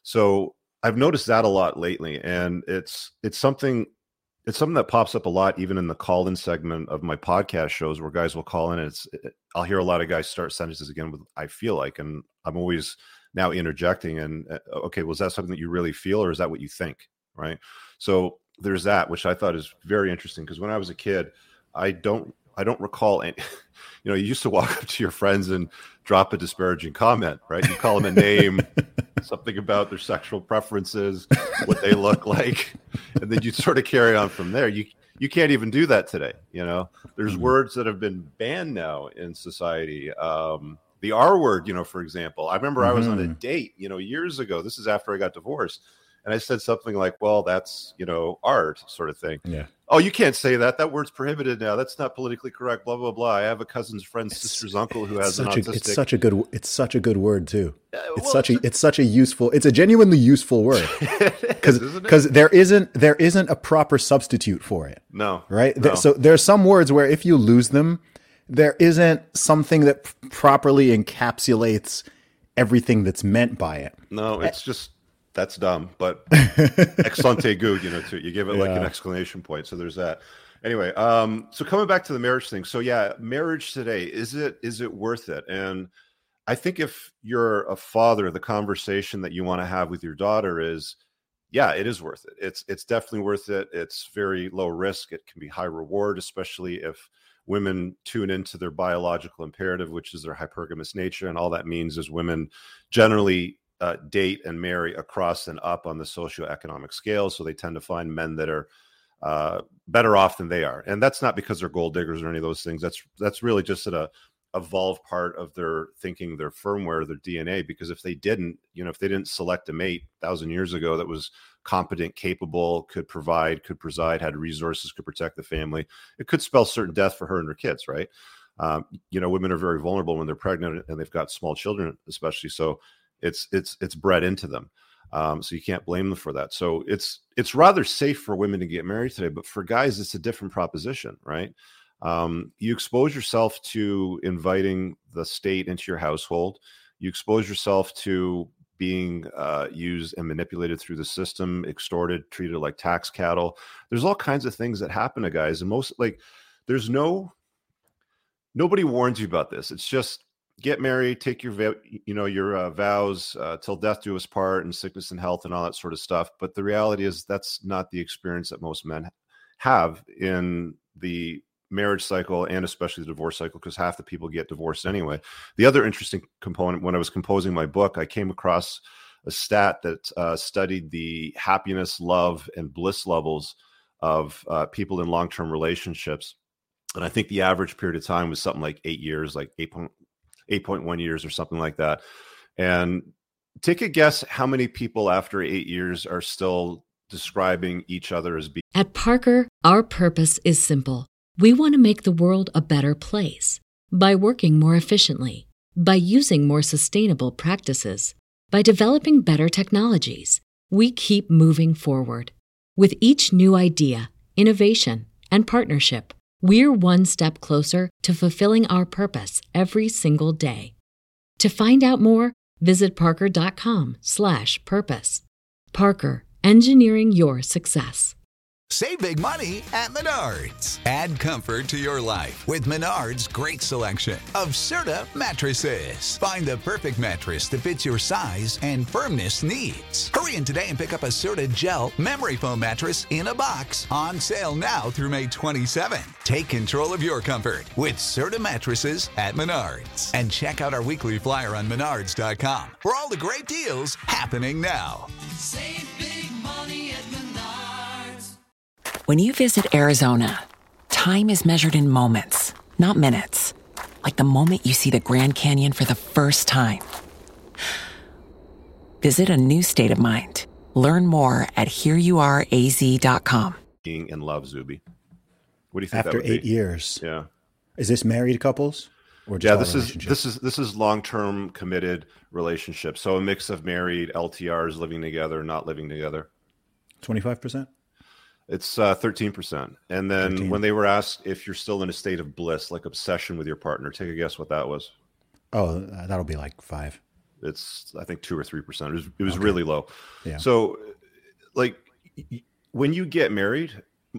So I've noticed that a lot lately. And it's, it's something, it's something that pops up a lot, even in the call-in segment of my podcast shows where guys will call in and it's, it, I'll hear a lot of guys start sentences again with, I feel like, and I'm always now interjecting and uh, okay, was that something that you really feel or is that what you think? Right. So there's that, which I thought is very interesting because when I was a kid, I don't, I don't recall any, you know, you used to walk up to your friends and drop a disparaging comment, right? You call them a name, something about their sexual preferences, what they look like, and then you sort of carry on from there. You, you can't even do that today. You know, there's mm-hmm. words that have been banned now in society. Um, The R word, you know, for example, I remember mm-hmm. I was on a date, you know, years ago. This is after I got divorced. And I said something like, well, that's, you know, art sort of thing. Yeah. Oh, you can't say that. That word's prohibited now. That's not politically correct, blah, blah, blah. I have a cousin's friend's it's, sister's uncle who has an autistic. A, it's such a good, it's such a good word too. Uh, it's well, such a, it's such a useful, it's a genuinely useful word because, because there isn't, there isn't a proper substitute for it. No. Right. No. There, so there are some words where if you lose them, there isn't something that p- properly encapsulates everything that's meant by it. No, it's just, that's dumb, but excellente good, you know, too. You give it yeah. like an exclamation point. So there's that. Anyway, um, so coming back to the marriage thing. So yeah, marriage today, is it, is it worth it? And I think if you're a father, the conversation that you want to have with your daughter is, yeah, it is worth it. It's, it's definitely worth it. It's very low risk. It can be high reward, especially if women tune into their biological imperative, which is their hypergamous nature. And all that means is women generally uh, date and marry across and up on the socioeconomic scale. So they tend to find men that are uh, better off than they are. And that's not because they're gold diggers or any of those things. That's, that's really just at a evolved part of their thinking, their firmware, their D N A. Because if they didn't, you know, if they didn't select a mate a thousand years ago that was competent, capable, could provide, could preside, had resources, could protect the family, it could spell certain death for her and her kids, right? Um, you know, women are very vulnerable when they're pregnant and they've got small children, especially. So it's it's it's bred into them. Um, so you can't blame them for that. So it's it's rather safe for women to get married today, but for guys, it's a different proposition, right? Um, you expose yourself to inviting the state into your household. You expose yourself to being uh, used and manipulated through the system, extorted, treated like tax cattle. There's all kinds of things that happen to guys. And most like, there's no, nobody warns you about this. It's just get married, take your, you know, your uh, vows uh, till death do us part and sickness and health and all that sort of stuff. But the reality is that's not the experience that most men have in the marriage cycle and especially the divorce cycle, because half the people get divorced anyway. The other interesting component, when I was composing my book, I came across a stat that uh, studied the happiness, love, and bliss levels of uh, people in long-term relationships. And I think the average period of time was something like eight years, like eight point one years or something like that. And take a guess how many people after eight years are still describing each other as being. At Parker, our purpose is simple. We want to make the world a better place by working more efficiently, by using more sustainable practices, by developing better technologies. We keep moving forward. With each new idea, innovation, and partnership, we're one step closer to fulfilling our purpose every single day. To find out more, visit parker.com slash purpose. Parker, engineering your success. Save big money at Menards. Add comfort to your life with Menards' great selection of Serta mattresses. Find the perfect mattress that fits your size and firmness needs. Hurry in today and pick up a Serta Gel memory foam mattress in a box. On sale now through May twenty-seventh. Take control of your comfort with Serta mattresses at Menards. And check out our weekly flyer on menards dot com for all the great deals happening now. Save big money at Menards. When you visit Arizona, time is measured in moments, not minutes. Like the moment you see the Grand Canyon for the first time. Visit a new state of mind. Learn more at here you are a z dot com. Being in love, Zuby. What do you think? After that would eight be? years. Yeah. Is this married couples? Or just yeah, all this is relationships? this is this is long-term committed relationship. So a mix of married, L T Rs, living together, not living together. twenty-five percent? It's uh, thirteen percent. And then thirteen. when they were asked if you're still in a state of bliss, like obsession with your partner, take a guess what that was. Oh, that'll be like five. It's, I think, two or three percent. It was, it was Okay. really low. Yeah. So, like, y- when you get married,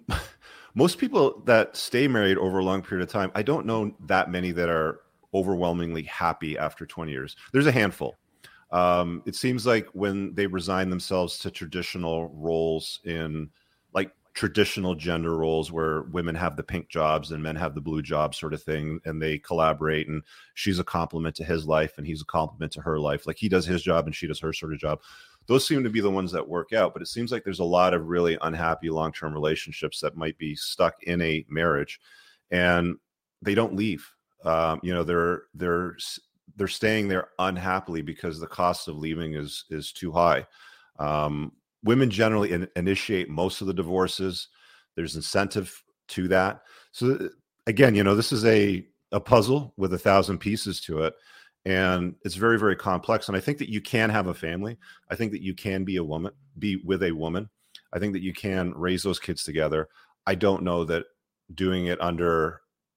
most people that stay married over a long period of time, I don't know that many that are overwhelmingly happy after twenty years. There's a handful. Um, it seems like when they resign themselves to traditional roles in, like, traditional gender roles where women have the pink jobs and men have the blue jobs sort of thing, and they collaborate, and she's a compliment to his life and he's a compliment to her life. Like, he does his job and she does her sort of job. Those seem to be the ones that work out, but it seems like there's a lot of really unhappy long-term relationships that might be stuck in a marriage and they don't leave. Um, you know, they're, they're, they're staying there unhappily because the cost of leaving is, is too high. Um, Women generally in, initiate most of the divorces. There's incentive to that. So again, you know, this is a, a puzzle with a thousand pieces to it. And it's very, very complex. And I think that you can have a family. I think that you can be a woman, be with a woman. I think that you can raise those kids together. I don't know that doing it under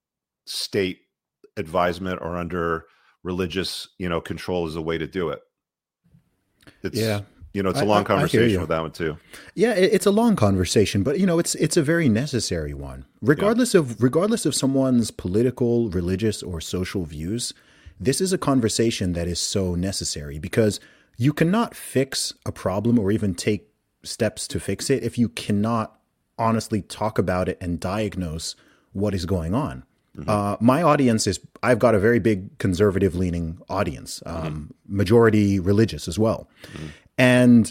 state advisement or under religious, you know, control is the way to do it. It's, Yeah. You know, it's a I- long I- I hear conversation you. with that one too. Yeah, it- it's a long conversation, but you know, it's it's a very necessary one. Regardless of regardless of someone's political, religious, or social views, this is a conversation that is so necessary because you cannot fix a problem or even take steps to fix it if you cannot honestly talk about it and diagnose what is going on. Mm-hmm. Uh, my audience is, I've got a very big conservative leaning audience, um, mm-hmm. majority religious as well. Mm-hmm. And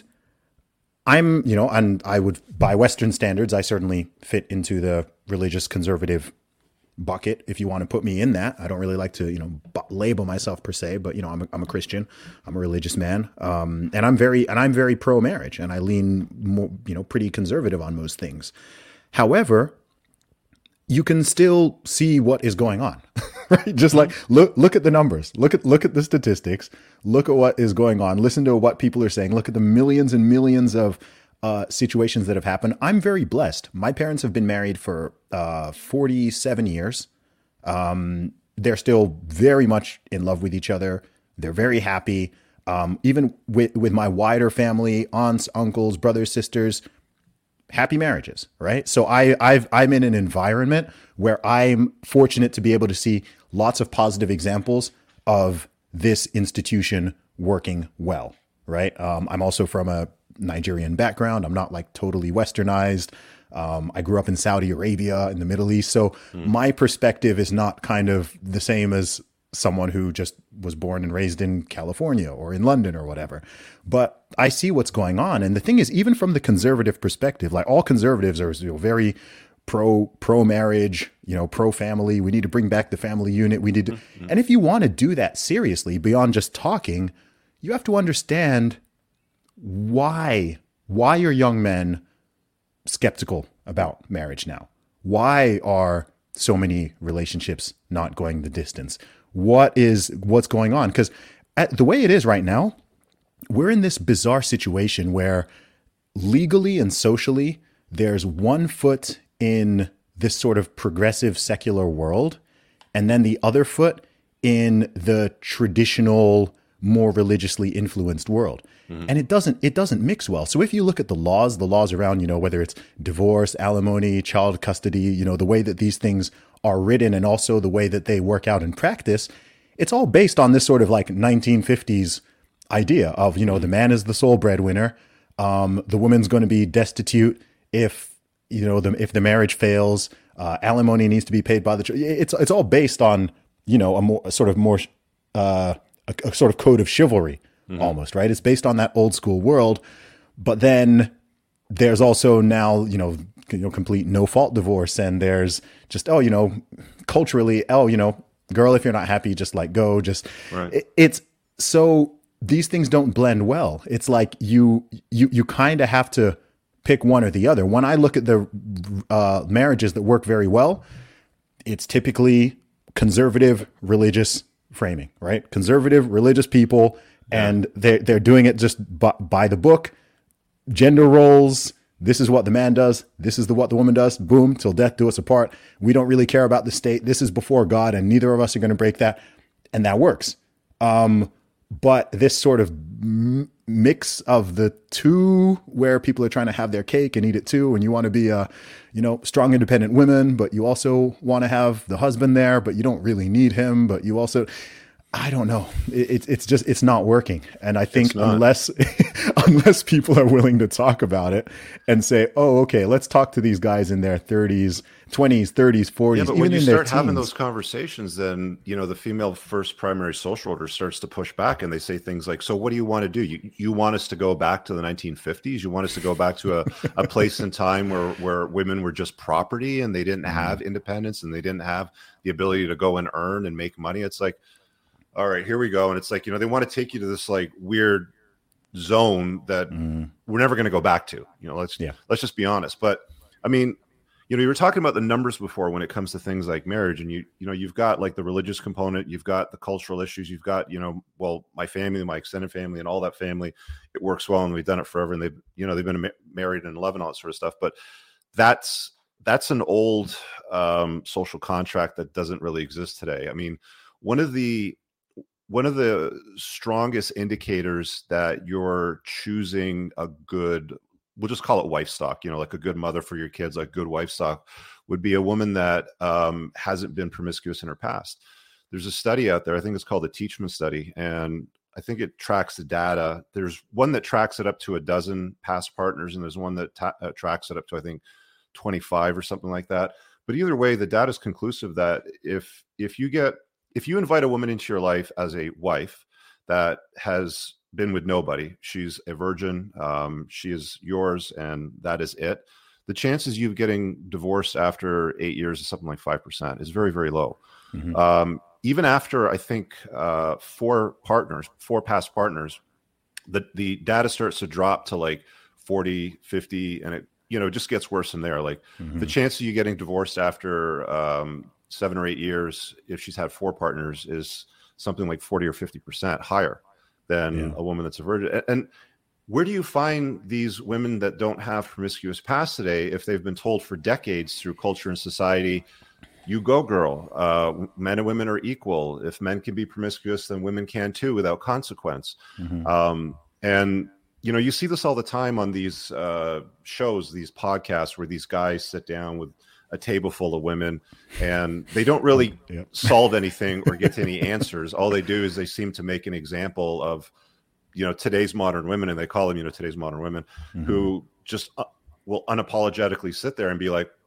I'm, you know, and I would, by Western standards, I certainly fit into the religious conservative bucket. If you want to put me in that, I don't really like to, you know, b- label myself per se, but you know, I'm a, I'm a Christian, I'm a religious man, um, and I'm very, and I'm very pro marriage, and I lean more, you know, pretty conservative on most things. However, you can still see what is going on, right? Just like look, look at the numbers, look at, look at the statistics, look at what is going on, listen to what people are saying, look at the millions and millions of uh, situations that have happened. I'm very blessed. My parents have been married for uh, forty-seven years. Um, they're still very much in love with each other. They're very happy. Um, even with, with my wider family, aunts, uncles, brothers, sisters, happy marriages, right? So I, I've, I'm in an environment where I'm fortunate to be able to see lots of positive examples of this institution working well, right? Um, I'm also from a Nigerian background. I'm not like totally westernized. Um, I grew up in Saudi Arabia, in the Middle East. So mm. my perspective is not kind of the same as someone who just was born and raised in California or in London or whatever. But I see what's going on. And the thing is, even from the conservative perspective, like all conservatives are, you know, very pro pro marriage, you know, pro family. We need to bring back the family unit. We need to, mm-hmm. and if you want to do that seriously beyond just talking, you have to understand why why are young men skeptical about marriage now? Why are so many relationships not going the distance? What is what's going on? Because the way it is right now, we're in this bizarre situation where legally and socially, there's one foot in this sort of progressive secular world, and then the other foot in the traditional, more religiously influenced world. Mm-hmm. And it doesn't it doesn't mix well. So if you look at the laws, the laws around, you know, whether it's divorce, alimony, child custody, you know, the way that these things are written and also the way that they work out in practice, it's all based on this sort of like nineteen fifties idea of, you know, the man is the sole breadwinner. Um, the woman's going to be destitute if, you know, the, if the marriage fails. Uh, alimony needs to be paid by the church. It's it's all based on, you know, a more a sort of more uh, a, a sort of code of chivalry. Mm-hmm. Almost, right? It's based on that old school world. But then there's also now, you know, you know, complete no fault divorce. And there's just, oh, you know, culturally, oh, you know, girl, if you're not happy, just like go, just, right. it, it's so these things don't blend well. It's like you, you, you kind of have to pick one or the other. When I look at the uh, marriages that work very well, it's typically conservative religious framing, right? Conservative religious people. Yeah. And they're, they're doing it just by, by the book, gender roles. This is what the man does. This is the what the woman does. Boom, till death do us apart. We don't really care about the state. This is before God, and neither of us are going to break that. And that works. Um, but this sort of m- mix of the two, where people are trying to have their cake and eat it too, and you want to be a, you know, strong, independent women, but you also want to have the husband there, but you don't really need him, but you also. I don't know. It's it's just it's not working, and I think unless unless people are willing to talk about it and say, "Oh, okay, let's talk to these guys in their thirties, twenties, thirties, forties." Yeah, but even when you in start their having teens. those conversations, then you know the female first primary social order starts to push back, and they say things like, "So, what do you want to do? You you want us to go back to the nineteen fifties? You want us to go back to a, a place in time where where women were just property and they didn't have independence and they didn't have the ability to go and earn and make money?" It's like, all right, here we go. And it's like, you know, they want to take you to this like weird zone that mm. we're never going to go back to, you know, let's, yeah. let's just be honest. But I mean, you know, you were talking about the numbers before when it comes to things like marriage, and you, you know, you've got like the religious component, you've got the cultural issues, you've got, you know, well, my family, my extended family and all that family, it works well. And we've done it forever. And they've, you know, they've been ma- married and eleven, all that sort of stuff. But that's, that's an old um, social contract that doesn't really exist today. I mean, one of the, One of the strongest indicators that you're choosing a good, we'll just call it wife stock, you know, like a good mother for your kids, like good wife stock, would be a woman that um, hasn't been promiscuous in her past. There's a study out there, I think it's called the Teachman study, and I think it tracks the data. There's one that tracks it up to a dozen past partners, and there's one that ta- uh, tracks it up to, I think, twenty-five or something like that. But either way, the data is conclusive that if if you get If you invite a woman into your life as a wife that has been with nobody, she's a virgin, um, she is yours, and that is it, the chances of you getting divorced after eight years is something like five percent. Is very, very low. Mm-hmm. Um, even after, I think, uh, four partners, four past partners, the, the data starts to drop to like forty, fifty, and it, you know, just gets worse from there. Like mm-hmm. the chance of you getting divorced after um, seven or eight years, if she's had four partners, is something like forty or fifty percent higher than yeah. a woman that's a virgin. And where do you find these women that don't have promiscuous past today if they've been told for decades through culture and society, you go girl, uh, men and women are equal. If men can be promiscuous, then women can too without consequence. Mm-hmm. Um, and, you know, you see this all the time on these uh, shows, these podcasts where these guys sit down with a table full of women and they don't really yep. solve anything or get to any answers. All they do is they seem to make an example of, you know, today's modern women, and they call them, you know, today's modern women mm-hmm. who just uh, will unapologetically sit there and be like,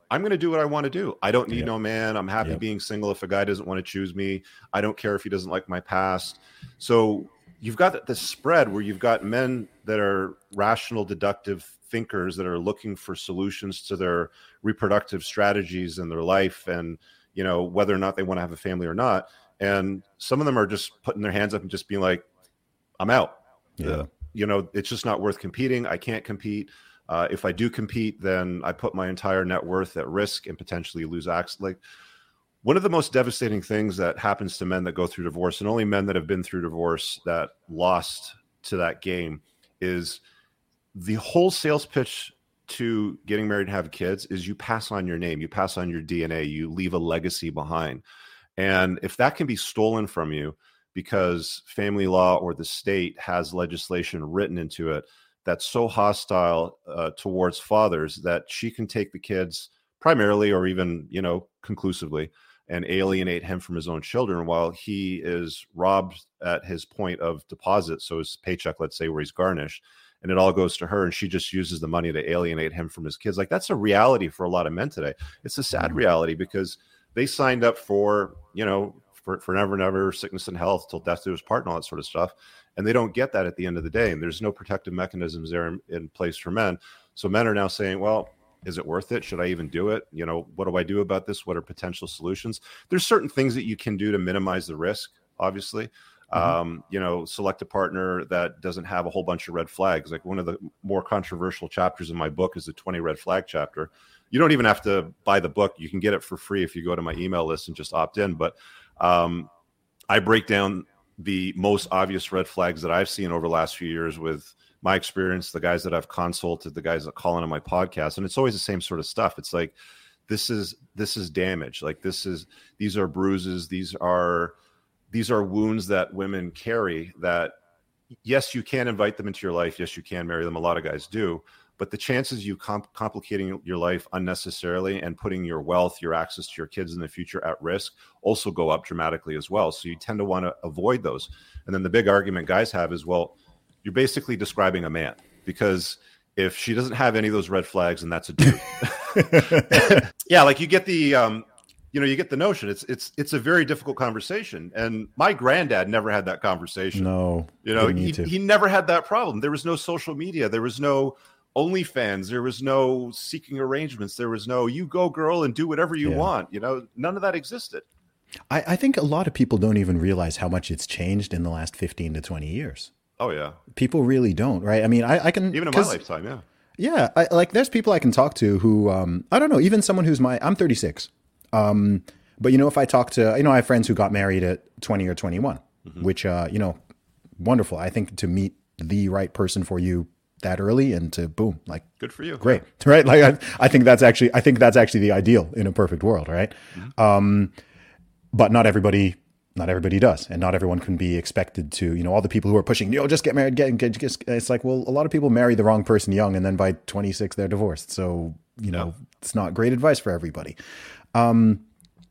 I'm going to do what I want to do. I don't need Yep. no man. I'm happy Yep. being single. If a guy doesn't want to choose me, I don't care if he doesn't like my past. So you've got this spread where you've got men that are rational, deductive thinkers that are looking for solutions to their reproductive strategies in their life, and you know, whether or not they want to have a family or not. And some of them are just putting their hands up and just being like, I'm out. Yeah. Uh, you know, it's just not worth competing. I can't compete. Uh, if I do compete, then I put my entire net worth at risk and potentially lose access. Like, one of the most devastating things that happens to men that go through divorce, and only men that have been through divorce that lost to that game, is the whole sales pitch to getting married and having kids is you pass on your name, you pass on your D N A, you leave a legacy behind. And if that can be stolen from you because family law or the state has legislation written into it that's so hostile uh, towards fathers that she can take the kids primarily or even, you know, conclusively and alienate him from his own children while he is robbed at his point of deposit. So his paycheck, let's say, where he's garnished, and it all goes to her and she just uses the money to alienate him from his kids. Like, that's a reality for a lot of men today. It's a sad reality because they signed up for, you know, for, for never, never, sickness and health till death do us part and all that sort of stuff. And they don't get that at the end of the day. And there's no protective mechanisms there in, in place for men. So men are now saying, well, is it worth it? Should I even do it? You know, what do I do about this? What are potential solutions? There's certain things that you can do to minimize the risk, obviously. Mm-hmm. Um, you know, select a partner that doesn't have a whole bunch of red flags. Like, one of the more controversial chapters in my book is the twenty red flag chapter. You don't even have to buy the book. You can get it for free if you go to my email list and just opt in. But um, I break down the most obvious red flags that I've seen over the last few years with my experience, the guys that I've consulted, the guys that call in on my podcast. And it's always the same sort of stuff. It's like, this is, this is damage. Like, this is, these are bruises. These are, these are wounds that women carry that, yes, you can invite them into your life. Yes, you can marry them. A lot of guys do. But the chances you comp- complicating your life unnecessarily and putting your wealth, your access to your kids in the future at risk also go up dramatically as well. So you tend to want to avoid those. And then the big argument guys have is, well, you're basically describing a man, because if she doesn't have any of those red flags, and that's a dude. Yeah, like you get the, um, you know, you get the notion. It's it's it's a very difficult conversation. And my granddad never had that conversation. No, you know, didn't he, need to. he never had that problem. There was no social media. There was no OnlyFans. There was no seeking arrangements. There was no, you go girl and do whatever you Yeah. want. You know, none of that existed. I, I think a lot of people don't even realize how much it's changed in the last fifteen to twenty years. Oh yeah, People really don't, right? I mean, I, I can even in my 'cause- lifetime. Yeah, Yeah, I, like there's people I can talk to who um, I don't know, even someone who's my I'm thirty-six, um, but you know, if I talk to, you know, I have friends who got married at twenty or twenty-one, Mm-hmm. which uh, you know, wonderful. I think to meet the right person for you that early and to boom, like good for you. great, right? Like I, I think that's actually I think that's actually the ideal in a perfect world, right? Mm-hmm. Um, but not everybody. Not everybody does, and not everyone can be expected to. You know, all the people who are pushing, you know, just get married, get, get, get. It's like, well, a lot of people marry the wrong person young, and then by twenty-six they're divorced. So, you know, Yeah. it's not great advice for everybody. Um,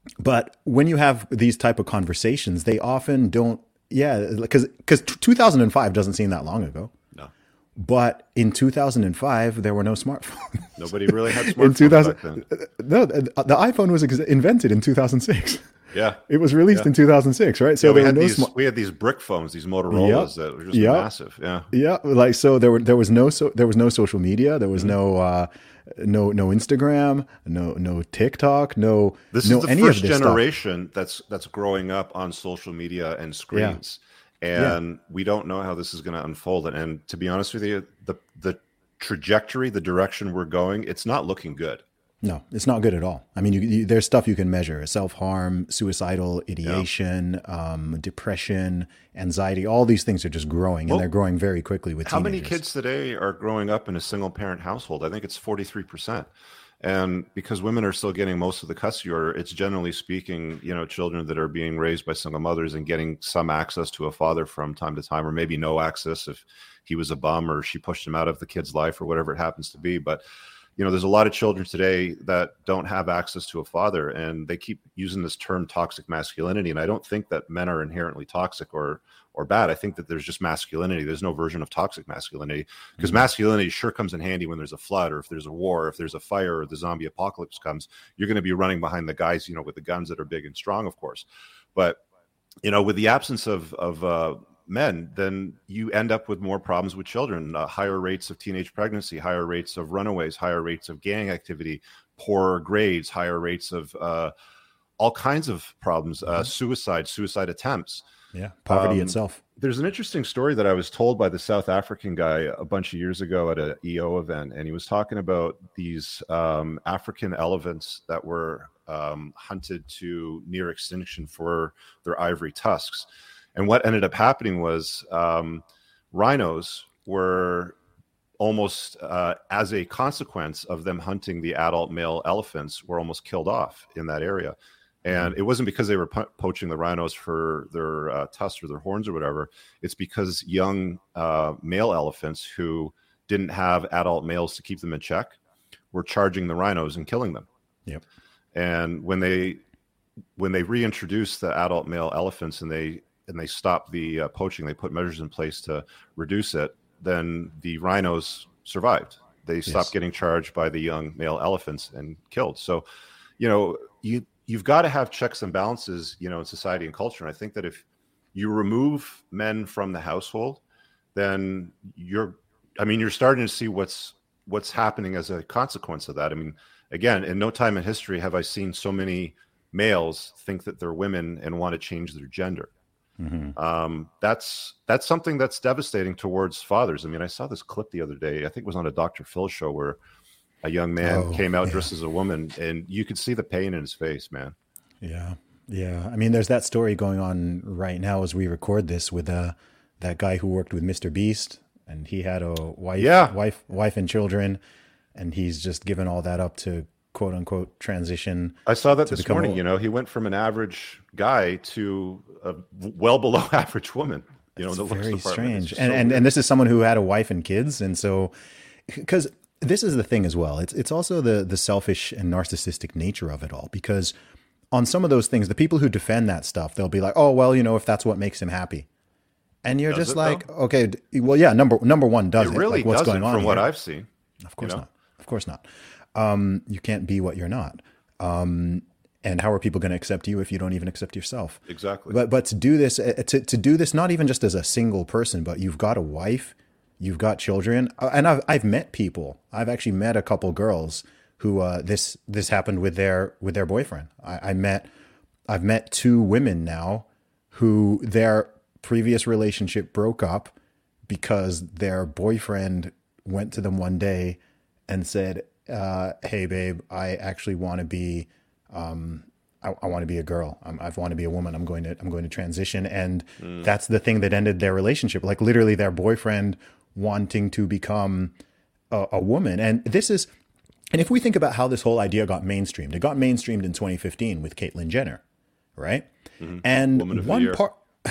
but when you have these type of conversations, they often don't. Yeah, because because two thousand five doesn't seem that long ago. No, But in two thousand five, there were no smartphones. nobody really had in smartphones two thousand, back then. no, the the iPhone was ex- invented in two thousand six. Yeah, It was released Yeah. in two thousand six, right? So yeah, we there were had no these smart. we had these brick phones, these Motorola's that were just Yep. massive. Yeah, Yeah, like so there were there was no so there was no social media, there was Mm-hmm. no uh no no Instagram, no no TikTok, no this no is the any first of this generation that's that's growing up on social media and screens, and we don't know how this is going to unfold. And, and to be honest with you, the the trajectory, the direction we're going, it's not looking good. stuff. No, it's not good at all. I mean, you, you, there's stuff you can measure: self-harm, suicidal ideation, um, depression, anxiety. All these things are just growing, Well, and they're growing very quickly with How teenagers. many kids today are growing up in a single parent household? I think it's forty-three percent. And because women are still getting most of the custody order, it's generally speaking, you know, children that are being raised by single mothers and getting some access to a father from time to time, or maybe no access if he was a bum or she pushed him out of the kid's life or whatever it happens to be. But, you know, there's a lot of children today that don't have access to a father, and they keep using this term toxic masculinity. And I don't think that men are inherently toxic or or bad. I think that there's just masculinity. There's no version of toxic masculinity, because mm-hmm. masculinity sure comes in handy when there's a flood, or if there's a war, or if there's a fire, or the zombie apocalypse comes. You're going to be running behind the guys, you know, with the guns that are big and strong, of course. But, you know, with the absence of, of uh, men, then you end up with more problems with children, uh, higher rates of teenage pregnancy, higher rates of runaways, higher rates of gang activity, poorer grades, higher rates of uh, all kinds of problems, uh, suicide, suicide attempts. Yeah, poverty um, itself. There's an interesting story that I was told by the South African guy a bunch of years ago at a E O event, and he was talking about these um, African elephants that were um, hunted to near extinction for their ivory tusks. And what ended up happening was um, rhinos were almost, uh, as a consequence of them hunting the adult male elephants, were almost killed off in that area. And it wasn't because they were po- poaching the rhinos for their uh, tusks or their horns or whatever. It's because young uh, male elephants who didn't have adult males to keep them in check were charging the rhinos and killing them. Yep. And when they when they reintroduced the adult male elephants and they and they stopped the uh, poaching, they put measures in place to reduce it, then the rhinos survived. They stopped yes. getting charged by the young male elephants and killed. So, you know, you you've got to have checks and balances, you know, in society and culture. And I think that if you remove men from the household, then you're, I mean, you're starting to see what's, what's happening as a consequence of that. I mean, again, in no time in history have I seen so many males think that they're women and want to change their gender. Mm-hmm. Um, that's, that's something that's devastating towards fathers. I mean, I saw this clip the other day, I think it was on a Doctor Phil show, where a young man oh, came out yeah. dressed as a woman, and you could see the pain in his face, man. Yeah. Yeah. I mean, there's that story going on right now as we record this with uh, that guy who worked with Mister Beast, and he had a wife, yeah. wife, wife and children, and he's just given all that up to quote unquote transition. I saw that this morning, a, you know, he went from an average guy to a well below average woman, you know, in the very strange. So and, and, and this is someone who had a wife and kids. And so, because this is the thing as well. It's it's also the the selfish and narcissistic nature of it all, because on some of those things, the people who defend that stuff, they'll be like, oh, well, you know, if that's what makes him happy. And you're does just like, though? okay, well, yeah, number number one does it. It really like, what's doesn't going on from here? what I've seen. Of course you know? not. Of course not. Um, you can't be what you're not. Um, and how are people going to accept you if you don't even accept yourself? Exactly. But but to do this, to to do this, not even just as a single person, but you've got a wife, you've got children, and I've I've met people. I've actually met a couple girls who uh, this this happened with their with their boyfriend. I, I met I've met two women now who their previous relationship broke up because their boyfriend went to them one day and said, uh, "Hey, babe, I actually want to be." Um, I, I want to be a girl. I'm, I want to be a woman. I'm going to, I'm going to transition. And mm. that's the thing that ended their relationship. Like literally their boyfriend wanting to become a, a woman. And this is, and if we think about how this whole idea got mainstreamed, it got mainstreamed in twenty fifteen with Caitlyn Jenner, right? Mm-hmm. And one part,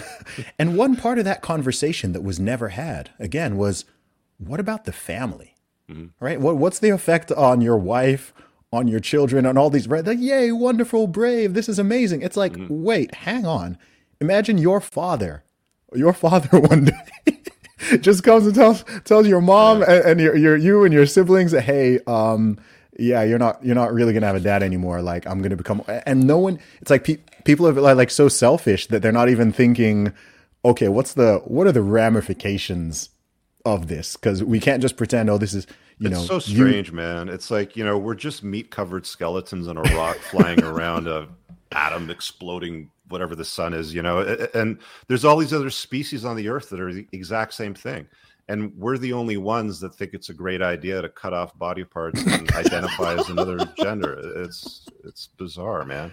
and one part of that conversation that was never had again was, what about the family, mm-hmm. right? What, what's the effect on your wife, on your children, on all these, right? Like, yay, wonderful, brave, this is amazing. It's like, mm-hmm. wait, hang on. Imagine your father, your father one day just comes and tells tells your mom yeah. and, and your, your you and your siblings, hey, um, yeah, you're not you're not really gonna have a dad anymore. Like, I'm gonna become, and no one. It's like pe- people are like, like so selfish that they're not even thinking, okay, what's the what are the ramifications of this? Because we can't just pretend, oh, this is. You it's know, so strange, you, man. It's like, you know, we're just meat-covered skeletons on a rock flying around a atom exploding, whatever the sun is, you know. And there's all these other species on the earth that are the exact same thing. And we're the only ones that think it's a great idea to cut off body parts and identify as another gender. It's it's bizarre, man.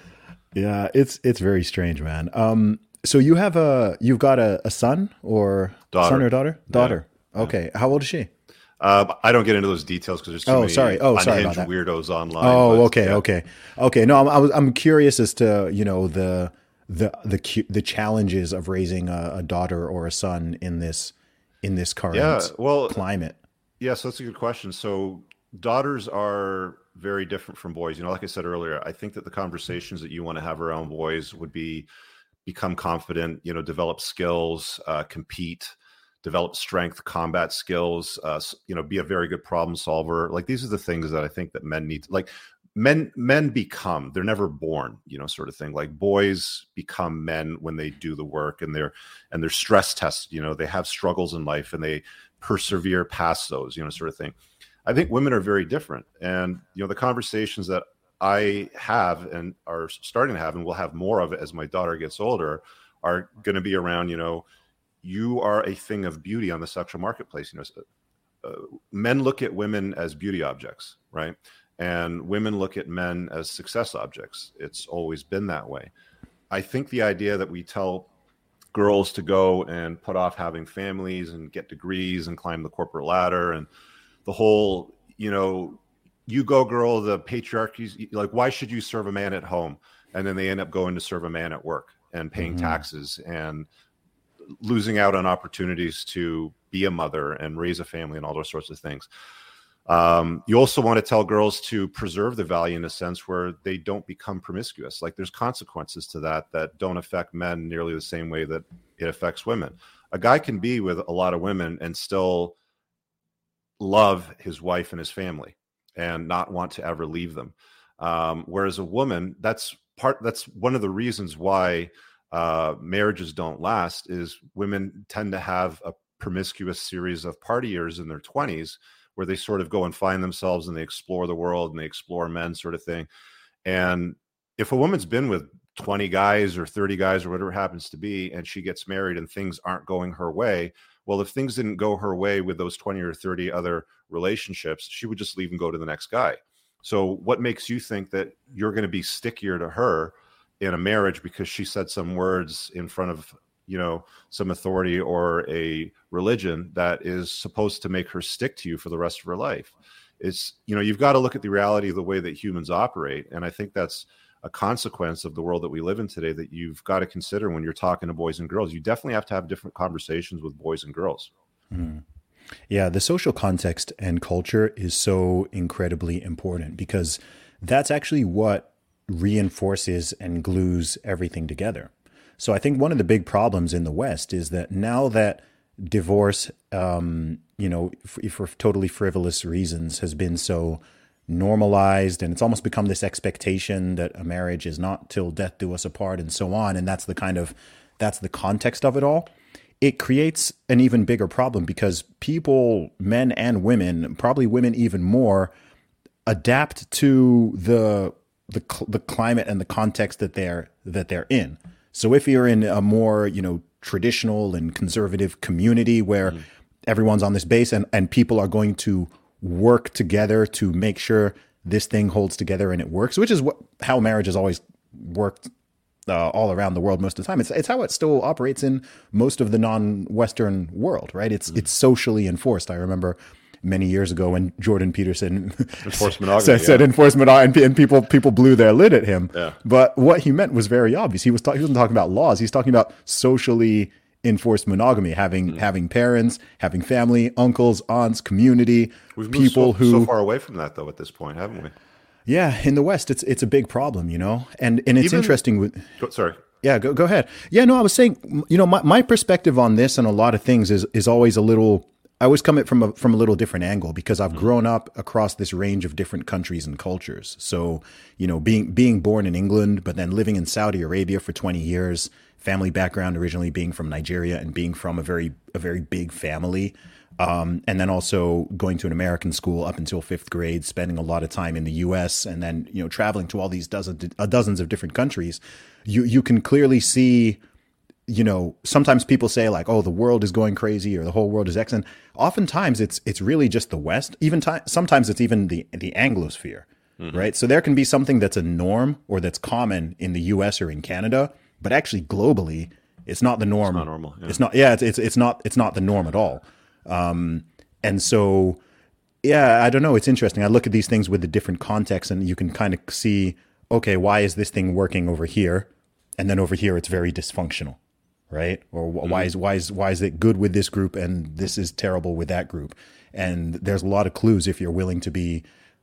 Yeah, it's it's very strange, man. Um, so you have a you've got a, a son or daughter. son or daughter? Daughter. Yeah. Okay. How old is she? Uh, I don't get into those details because there's too oh, many sorry. Oh, unhinged sorry about that. weirdos online. Oh, but, okay, yeah. okay, okay. No, I'm, I was. I'm curious as to you know the the the the challenges of raising a, a daughter or a son in this in this current yeah, well, climate. Yes, that's a good question. So daughters are very different from boys. You know, like I said earlier, I think that the conversations that you want to have around boys would be become confident, you know, develop skills, uh, compete, develop strength, combat skills, uh, you know, be a very good problem solver. Like these are the things that I think that men need. Like men, men become, they're never born, you know, sort of thing. Like boys become men when they do the work, and they're, and they're stress tested, you know, they have struggles in life and they persevere past those, you know, sort of thing. I think women are very different. And, you know, the conversations that I have and are starting to have, and we'll have more of it as my daughter gets older, are going to be around, you know, you are a thing of beauty on the sexual marketplace. You know, uh, men look at women as beauty objects, right? And women look at men as success objects. It's always been that way. I think the idea that we tell girls to go and put off having families and get degrees and climb the corporate ladder, and the whole, you know, you go girl, the patriarchy, like, why should you serve a man at home? And then they end up going to serve a man at work and paying mm-hmm. taxes and losing out on opportunities to be a mother and raise a family and all those sorts of things. Um, you also want to tell girls to preserve the value in a sense where they don't become promiscuous. Like there's consequences to that that don't affect men nearly the same way that it affects women. A guy can be with a lot of women and still love his wife and his family and not want to ever leave them. Um, whereas a woman, that's part, that's one of the reasons why uh, marriages don't last, is women tend to have a promiscuous series of party years in their twenties where they sort of go and find themselves and they explore the world and they explore men, sort of thing. And if a woman's been with twenty guys or thirty guys or whatever it happens to be, and she gets married and things aren't going her way, well, if things didn't go her way with those twenty or thirty other relationships, she would just leave and go to the next guy. So what makes you think that you're going to be stickier to her in a marriage because she said some words in front of, you know, some authority or a religion that is supposed to make her stick to you for the rest of her life? It's, you know, you've got to look at the reality of the way that humans operate. And I think that's a consequence of the world that we live in today that you've got to consider when you're talking to boys and girls. You definitely have to have different conversations with boys and girls. Mm. Yeah, the social context and culture is so incredibly important because that's actually what reinforces and glues everything together. So I think one of the big problems in the West is that now that divorce, um, you know, for, for totally frivolous reasons has been so normalized, and it's almost become this expectation that a marriage is not till death do us apart and so on. And that's the kind of, that's the context of it all. It creates an even bigger problem because people, men and women, probably women even more, adapt to the the the climate and the context that they're that they're in. So if you're in a more, you know, traditional and conservative community where mm. everyone's on this base and, and people are going to work together to make sure this thing holds together and it works, which is what how marriage has always worked uh, all around the world most of the time. It's it's how it still operates in most of the non-Western world, right? It's mm. it's socially enforced. I remember many years ago when Jordan Peterson enforced monogamy, said, yeah. said enforced monogamy, and people people blew their lid at him. Yeah. But what he meant was very obvious. He was ta- he wasn't talking about laws. He's talking about socially enforced monogamy, having mm. having parents, having family, uncles, aunts, community, We've people moved so, who so far away from that though at this point, haven't we? Yeah, in the West, it's it's a big problem, you know, and and it's Even, interesting. With go, sorry. Yeah, go go ahead. Yeah, no, I was saying, you know, my, my perspective on this and a lot of things is is always a little. I always come at from a from a little different angle because I've mm. grown up across this range of different countries and cultures. So, you know, being being born in England, but then living in Saudi Arabia for twenty years, family background originally being from Nigeria and being from a very a very big family. Um, and then also going to an American school up until fifth grade, spending a lot of time in the U S and then, you know, traveling to all these dozen, uh, dozens of different countries, you, you can clearly see, you know, sometimes people say like, oh, the world is going crazy or the whole world is X. And oftentimes it's, it's really just the West. Even t- sometimes it's even the, the Anglosphere, mm-hmm. right? So there can be something that's a norm or that's common in the U S or in Canada, but actually globally, it's not the norm. It's not normal. Yeah. It's not, yeah, it's, it's, it's not, it's not the norm at all. Um, and so, yeah, I don't know. It's interesting. I look at these things with the different contexts and you can kind of see, okay, why is this thing working over here? And then over here, it's very dysfunctional, right? Or mm-hmm. why is, why is, why is it good with this group and this is terrible with that group? And there's a lot of clues if you're willing to be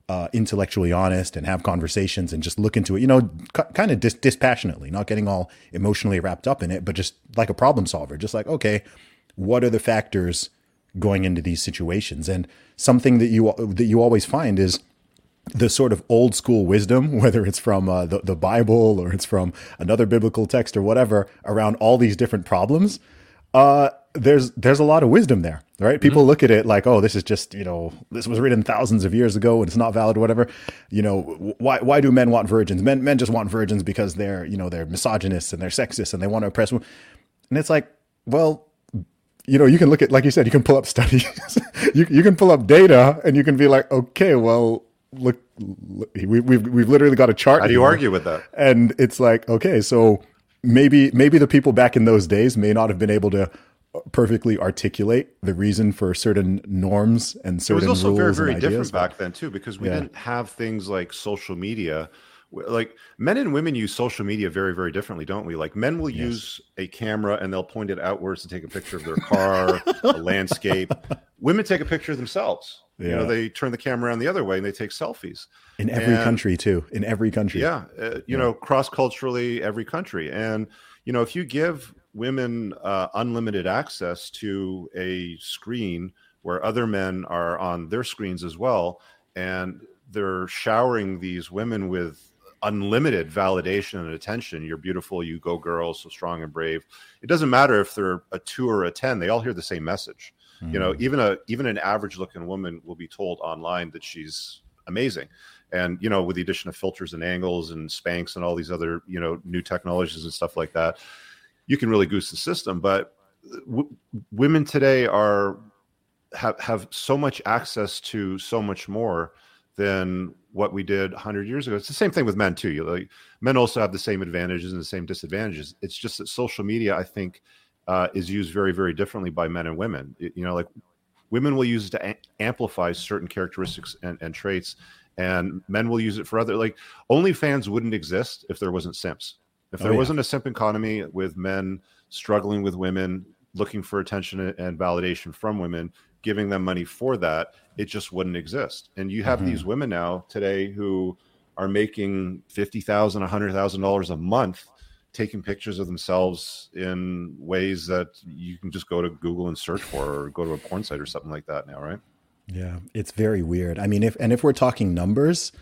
uh, intellectually honest and have conversations and just look into it, you know, c- kind of dis- dispassionately, not getting all emotionally wrapped up in it, but just like a problem solver, just like, okay, what are the factors going into these situations? And something that you that you always find is the sort of old school wisdom, whether it's from uh, the, the Bible or it's from another biblical text or whatever, around all these different problems. Uh, there's there's a lot of wisdom there, right? People mm-hmm. look at it like, oh, this is just, you know, this was written thousands of years ago and it's not valid or whatever. You know, why why do men want virgins? Men men just want virgins because they're, you know, they're misogynists and they're sexist and they want to oppress women. And it's like, well, you know, you can look at, like you said, you can pull up studies, you you can pull up data, and you can be like, okay, well, look, look we, we've we've literally got a chart. How do you here. argue with that? And it's like, okay, so maybe maybe the people back in those days may not have been able to perfectly articulate the reason for certain norms and certain rules. It was also very, very and different ideas. back then too, because we Yeah. didn't have things like social media. Like men and women use social media very, very differently, don't we? Like men will Yes. use a camera and they'll point it outwards to take a picture of their car, a landscape. Women take a picture of themselves. You Yeah. know, they turn the camera around the other way and they take selfies. In every And- country too. In every country. Yeah, uh, you Yeah. know, cross-culturally, every country. And, you know, if you give women uh, unlimited access to a screen where other men are on their screens as well, and they're showering these women with unlimited validation and attention. You're beautiful, you go girl, so strong and brave. It doesn't matter if they're a two or a ten, they all hear the same message. Mm-hmm. You know, even a even an average looking woman will be told online that she's amazing. And, you know, with the addition of filters and angles and Spanx and all these other, you know, new technologies and stuff like that, you can really goose the system. But w- women today are have, have so much access to so much more than what we did one hundred years ago. It's the same thing with men too. You like men also have the same advantages and the same disadvantages. It's just that social media, I think, uh, is used very, very differently by men and women. It- you know, like women will use it to a- amplify certain characteristics and, and traits, and men will use it for other. Like OnlyFans wouldn't exist if there wasn't simps. If Oh, there yeah. wasn't a simp economy with men struggling with women, looking for attention and validation from women, giving them money for that, it just wouldn't exist. And you have Mhm. these women now today who are making fifty thousand dollars, one hundred thousand dollars a month, taking pictures of themselves in ways that you can just go to Google and search for, or go to a porn site or something like that now, right? Yeah, it's very weird. I mean, if and if we're talking numbers,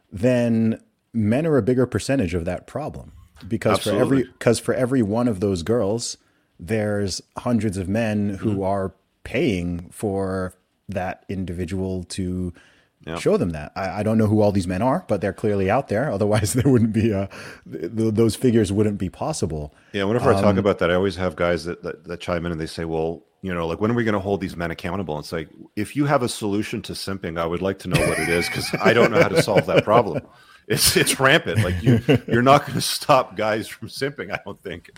then men are a bigger percentage of that problem, because for every Absolutely. because for every one of those girls, there's hundreds of men who Mm-hmm. are paying for that individual to Yeah. show them that. I, I don't know who all these men are, but they're clearly out there. Otherwise, there wouldn't be uh th- th- those figures wouldn't be possible. Yeah, whenever I talk Um, about that, I always have guys that, that, that chime in and they say, well, you know, like, when are we going to hold these men accountable? It's like, if you have a solution to simping, I would like to know what it is, because I don't know how to solve that problem. It's it's rampant. Like, you, you're not going to stop guys from simping, I don't think.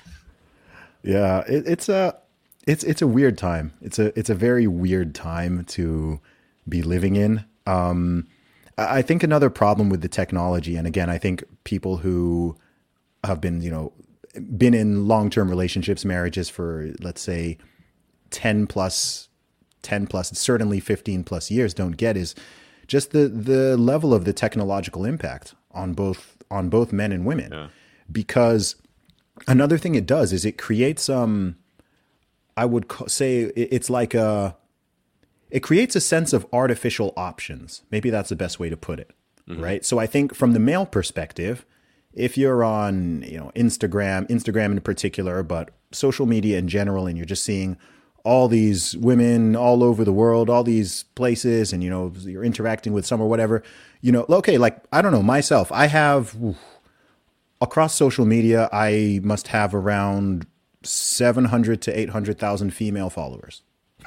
Yeah, it, it's a it's it's a weird time. It's a it's a very weird time to be living in. Um, I I think another problem with the technology, and again, I think people who have been, you know, been in long-term relationships, marriages for, let's say, ten plus, ten plus, certainly fifteen plus years don't get is just the the level of the technological impact on both on both men and women. Yeah. Because another thing it does is it creates um I would ca- say it- it's like a it creates a sense of artificial options. Maybe that's the best way to put it, right? So I think from the male perspective, if you're on, you know, Instagram, Instagram in particular, but social media in general, and you're just seeing all these women all over the world, all these places, and, you know, you're interacting with some or whatever, you know, okay, like, I don't know, myself, I have, oof, across social media, I must have around seven hundred to eight hundred thousand female followers,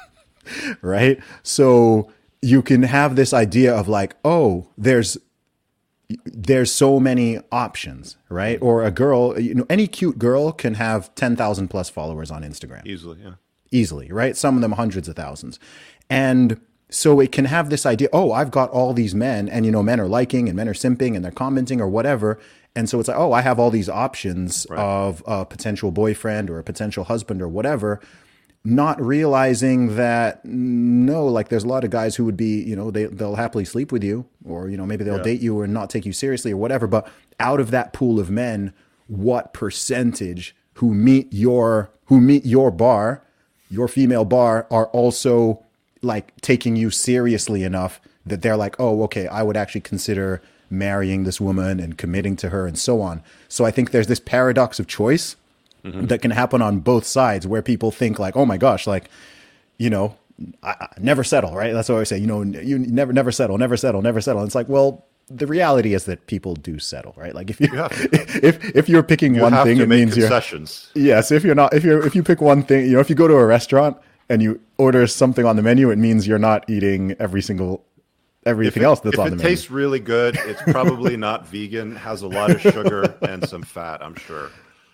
right? So you can have this idea of like, oh, there's there's so many options, right? Or a girl, you know, any cute girl can have ten thousand plus followers on Instagram. Easily, yeah. Easily, right? Some of them hundreds of thousands. And so it can have this idea, oh, I've got all these men, and, you know, men are liking and men are simping and they're commenting or whatever. And so it's like, oh, I have all these options Right. of a potential boyfriend or a potential husband or whatever. not realizing that, no, like there's a lot of guys who would be, you know, they, they'll happily sleep with you, or, you know, maybe they'll yeah. date you or not take you seriously or whatever. But out of that pool of men, what percentage who meet your, who meet your bar, your female bar, are also like taking you seriously enough that they're like, oh, okay, I would actually consider marrying this woman and committing to her and so on. So I think there's this paradox of choice mm-hmm. that can happen on both sides, where people think like, oh my gosh, like, you know, I, I never settle, right? That's what I say, you know, you never, never settle, never settle, never settle. And it's like, well, the reality is that people do settle, right? Like if you, you if, if you're picking you one thing, it means you're, concessions. Yes. If you're not, if you're, if you pick one thing, you know, if you go to a restaurant and you order something on the menu, it means you're not eating every single everything it, else that's on the menu. If it tastes really good, it's probably not vegan, has a lot of sugar and some fat, I'm sure.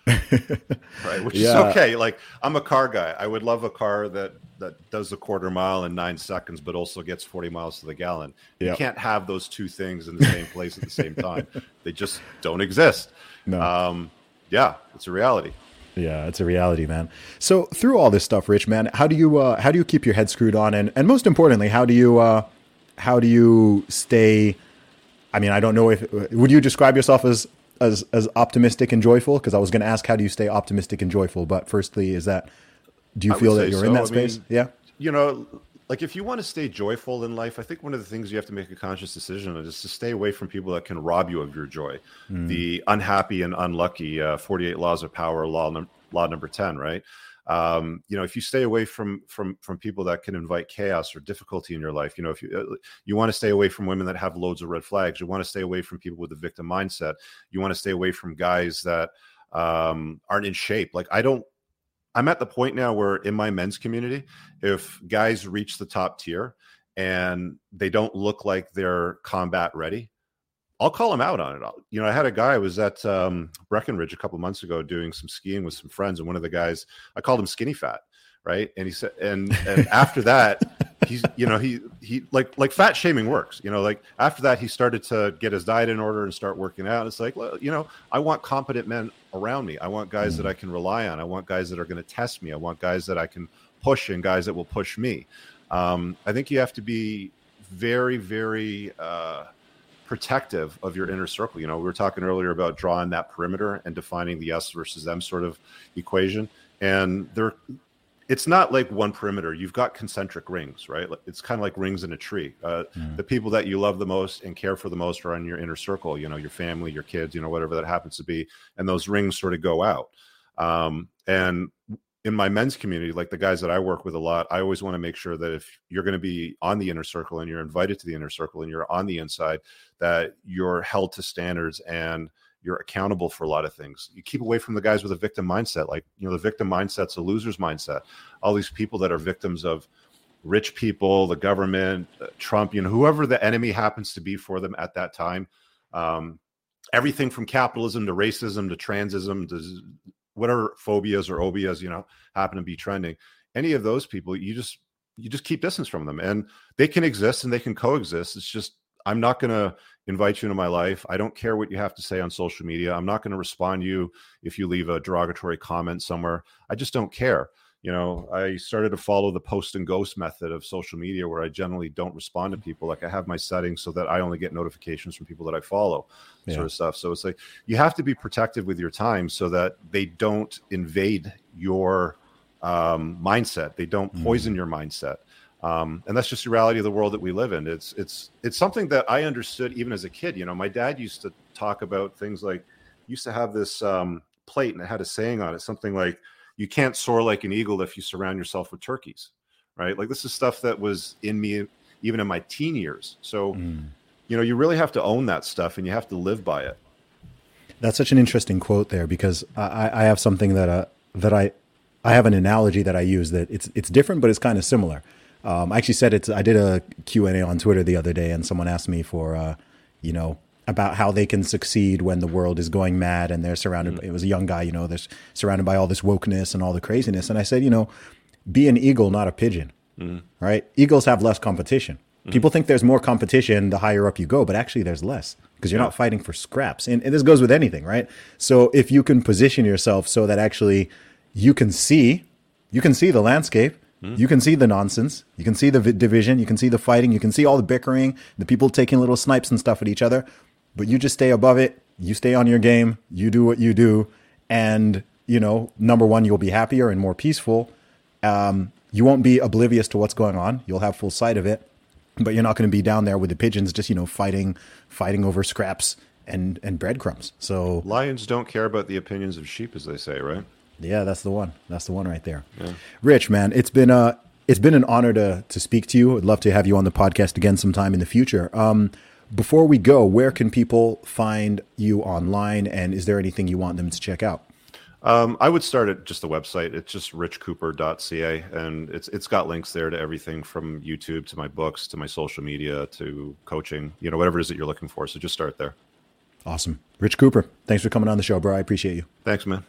Right, which yeah. is okay. Like, I'm a car guy. I would love a car that that does a quarter mile in nine seconds, but also gets forty miles to the gallon. Yep. You can't have those two things in the same place at the same time. They just don't exist. No. Um, yeah, it's a reality. Yeah, it's a reality, man. So through all this stuff, Rich, man, how do you uh, how do you keep your head screwed on, and and most importantly, how do you uh, how do you stay? I mean, I don't know if would you describe yourself as as as optimistic and joyful? Because I was going to ask, how do you stay optimistic and joyful? But firstly, is that do you I feel that you're so. in that I space? Mean, yeah, you know, like if you want to stay joyful in life, I think one of the things you have to make a conscious decision on is to stay away from people that can rob you of your joy. Mm. The unhappy and unlucky, uh, forty-eight laws of power, law num- law number ten, right? Um, you know, if you stay away from from from people that can invite chaos or difficulty in your life, you know, if you uh, you want to stay away from women that have loads of red flags, you want to stay away from people with a victim mindset, you want to stay away from guys that um, aren't in shape. Like I don't. I'm at the point now where in my men's community, if guys reach the top tier and they don't look like they're combat ready, I'll call them out on it. I'll, you know, I had a guy, I was at um, Breckenridge a couple of months ago doing some skiing with some friends. And one of the guys, I called him skinny fat. Right. And he said, and, and after that, he's, you know, he, he like, like fat shaming works, you know, like after that, he started to get his diet in order and start working out. It's like, well, you know, I want competent men around me. I want guys mm. that I can rely on. I want guys that are going to test me. I want guys that I can push and guys that will push me. Um, I think you have to be very, very, uh, protective of your inner circle. You know, we were talking earlier about drawing that perimeter and defining the us versus them sort of equation. And there, it's not like one perimeter. You've got concentric rings, right? It's kind of like rings in a tree. Uh, mm. The people that you love the most and care for the most are in your inner circle, you know, your family, your kids, you know, whatever that happens to be. And those rings sort of go out. Um, and in my men's community, like the guys that I work with a lot, I always want to make sure that if you're going to be on the inner circle and you're invited to the inner circle and you're on the inside, that you're held to standards and you're accountable for a lot of things. You keep away from the guys with a victim mindset. Like, you know, the victim mindset's a loser's mindset. All these people that are victims of rich people, the government, uh, Trump, you know, whoever the enemy happens to be for them at that time. Um, everything from capitalism to racism to transism to whatever phobias or obias, you know, happen to be trending. Any of those people, you just, you just keep distance from them, and they can exist and they can coexist. It's just, I'm not going to invite you into my life. I don't care what you have to say on social media. I'm not going to respond to you if you leave a derogatory comment somewhere. I just don't care. You know, I started to follow the post and ghost method of social media, where I generally don't respond to people. Like I have my settings so that I only get notifications from people that I follow, yeah. sort of stuff. So it's like, you have to be protective with your time so that they don't invade your um, mindset. They don't poison mm. your mindset. Um, and that's just the reality of the world that we live in. It's, it's, it's something that I understood even as a kid. You know, my dad used to talk about things like, used to have this um, plate and it had a saying on it, something like, you can't soar like an eagle if you surround yourself with turkeys, right? Like this is stuff that was in me even in my teen years. So, mm. you know, you really have to own that stuff and you have to live by it. That's such an interesting quote there, because I, I have something that, uh, that I, I have an analogy that I use that it's, it's different, but it's kind of similar. Um, I actually said it's, I did a Q and A on Twitter the other day, and someone asked me for, uh, you know, about how they can succeed when the world is going mad and they're surrounded. Mm. By, it was a young guy, you know, they're surrounded by all this wokeness and all the craziness. And I said, you know, be an eagle, not a pigeon, mm. right? Eagles have less competition. Mm. People think there's more competition the higher up you go, but actually there's less, because you're yeah. not fighting for scraps. And, and this goes with anything, right? So if you can position yourself so that actually you can see You can see the landscape. Mm. You can see the nonsense. You can see the v- division. You can see the fighting. You can see all the bickering, the people taking little snipes and stuff at each other. But you just stay above it. You stay on your game. You do what you do. And, you know, number one, you'll be happier and more peaceful. Um, you won't be oblivious to what's going on. You'll have full sight of it. But you're not going to be down there with the pigeons just, you know, fighting, fighting over scraps and, and breadcrumbs. So lions don't care about the opinions of sheep, as they say, right? Yeah, that's the one. That's the one right there. Yeah. Rich, man, it's been a it's been an honor to to speak to you. I'd love to have you on the podcast again sometime in the future. Um, before we go, where can people find you online, and is there anything you want them to check out? Um, I would start at just the website. It's just rich cooper dot c a, and it's it's got links there to everything from YouTube to my books to my social media to coaching, you know, whatever it is that you're looking for. So just start there. Awesome. Rich Cooper, thanks for coming on the show, bro. I appreciate you. Thanks, man.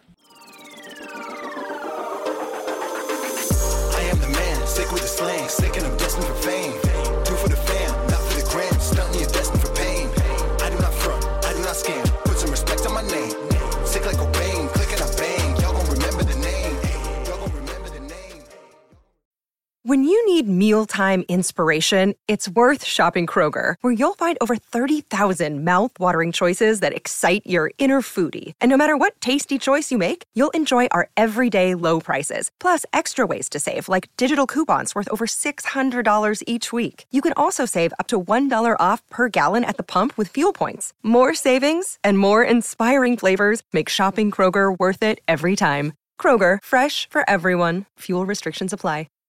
I am the man, sick with the slang, sick and I'm destined for fame. Do for the fam, not for the gram, stunting, you're destined for pain. I do not front, I do not scam, put some respect on my name. Sick like Cobain, click and I bang, y'all gon' remember the name. Y'all gon' remember the name. When you need mealtime inspiration, it's worth shopping Kroger, where you'll find over thirty thousand mouth-watering choices that excite your inner foodie. And no matter what tasty choice you make, you'll enjoy our everyday low prices, plus extra ways to save, like digital coupons worth over six hundred dollars each week. You can also save up to one dollar off per gallon at the pump with fuel points. More savings and more inspiring flavors make shopping Kroger worth it every time. Kroger, fresh for everyone. Fuel restrictions apply.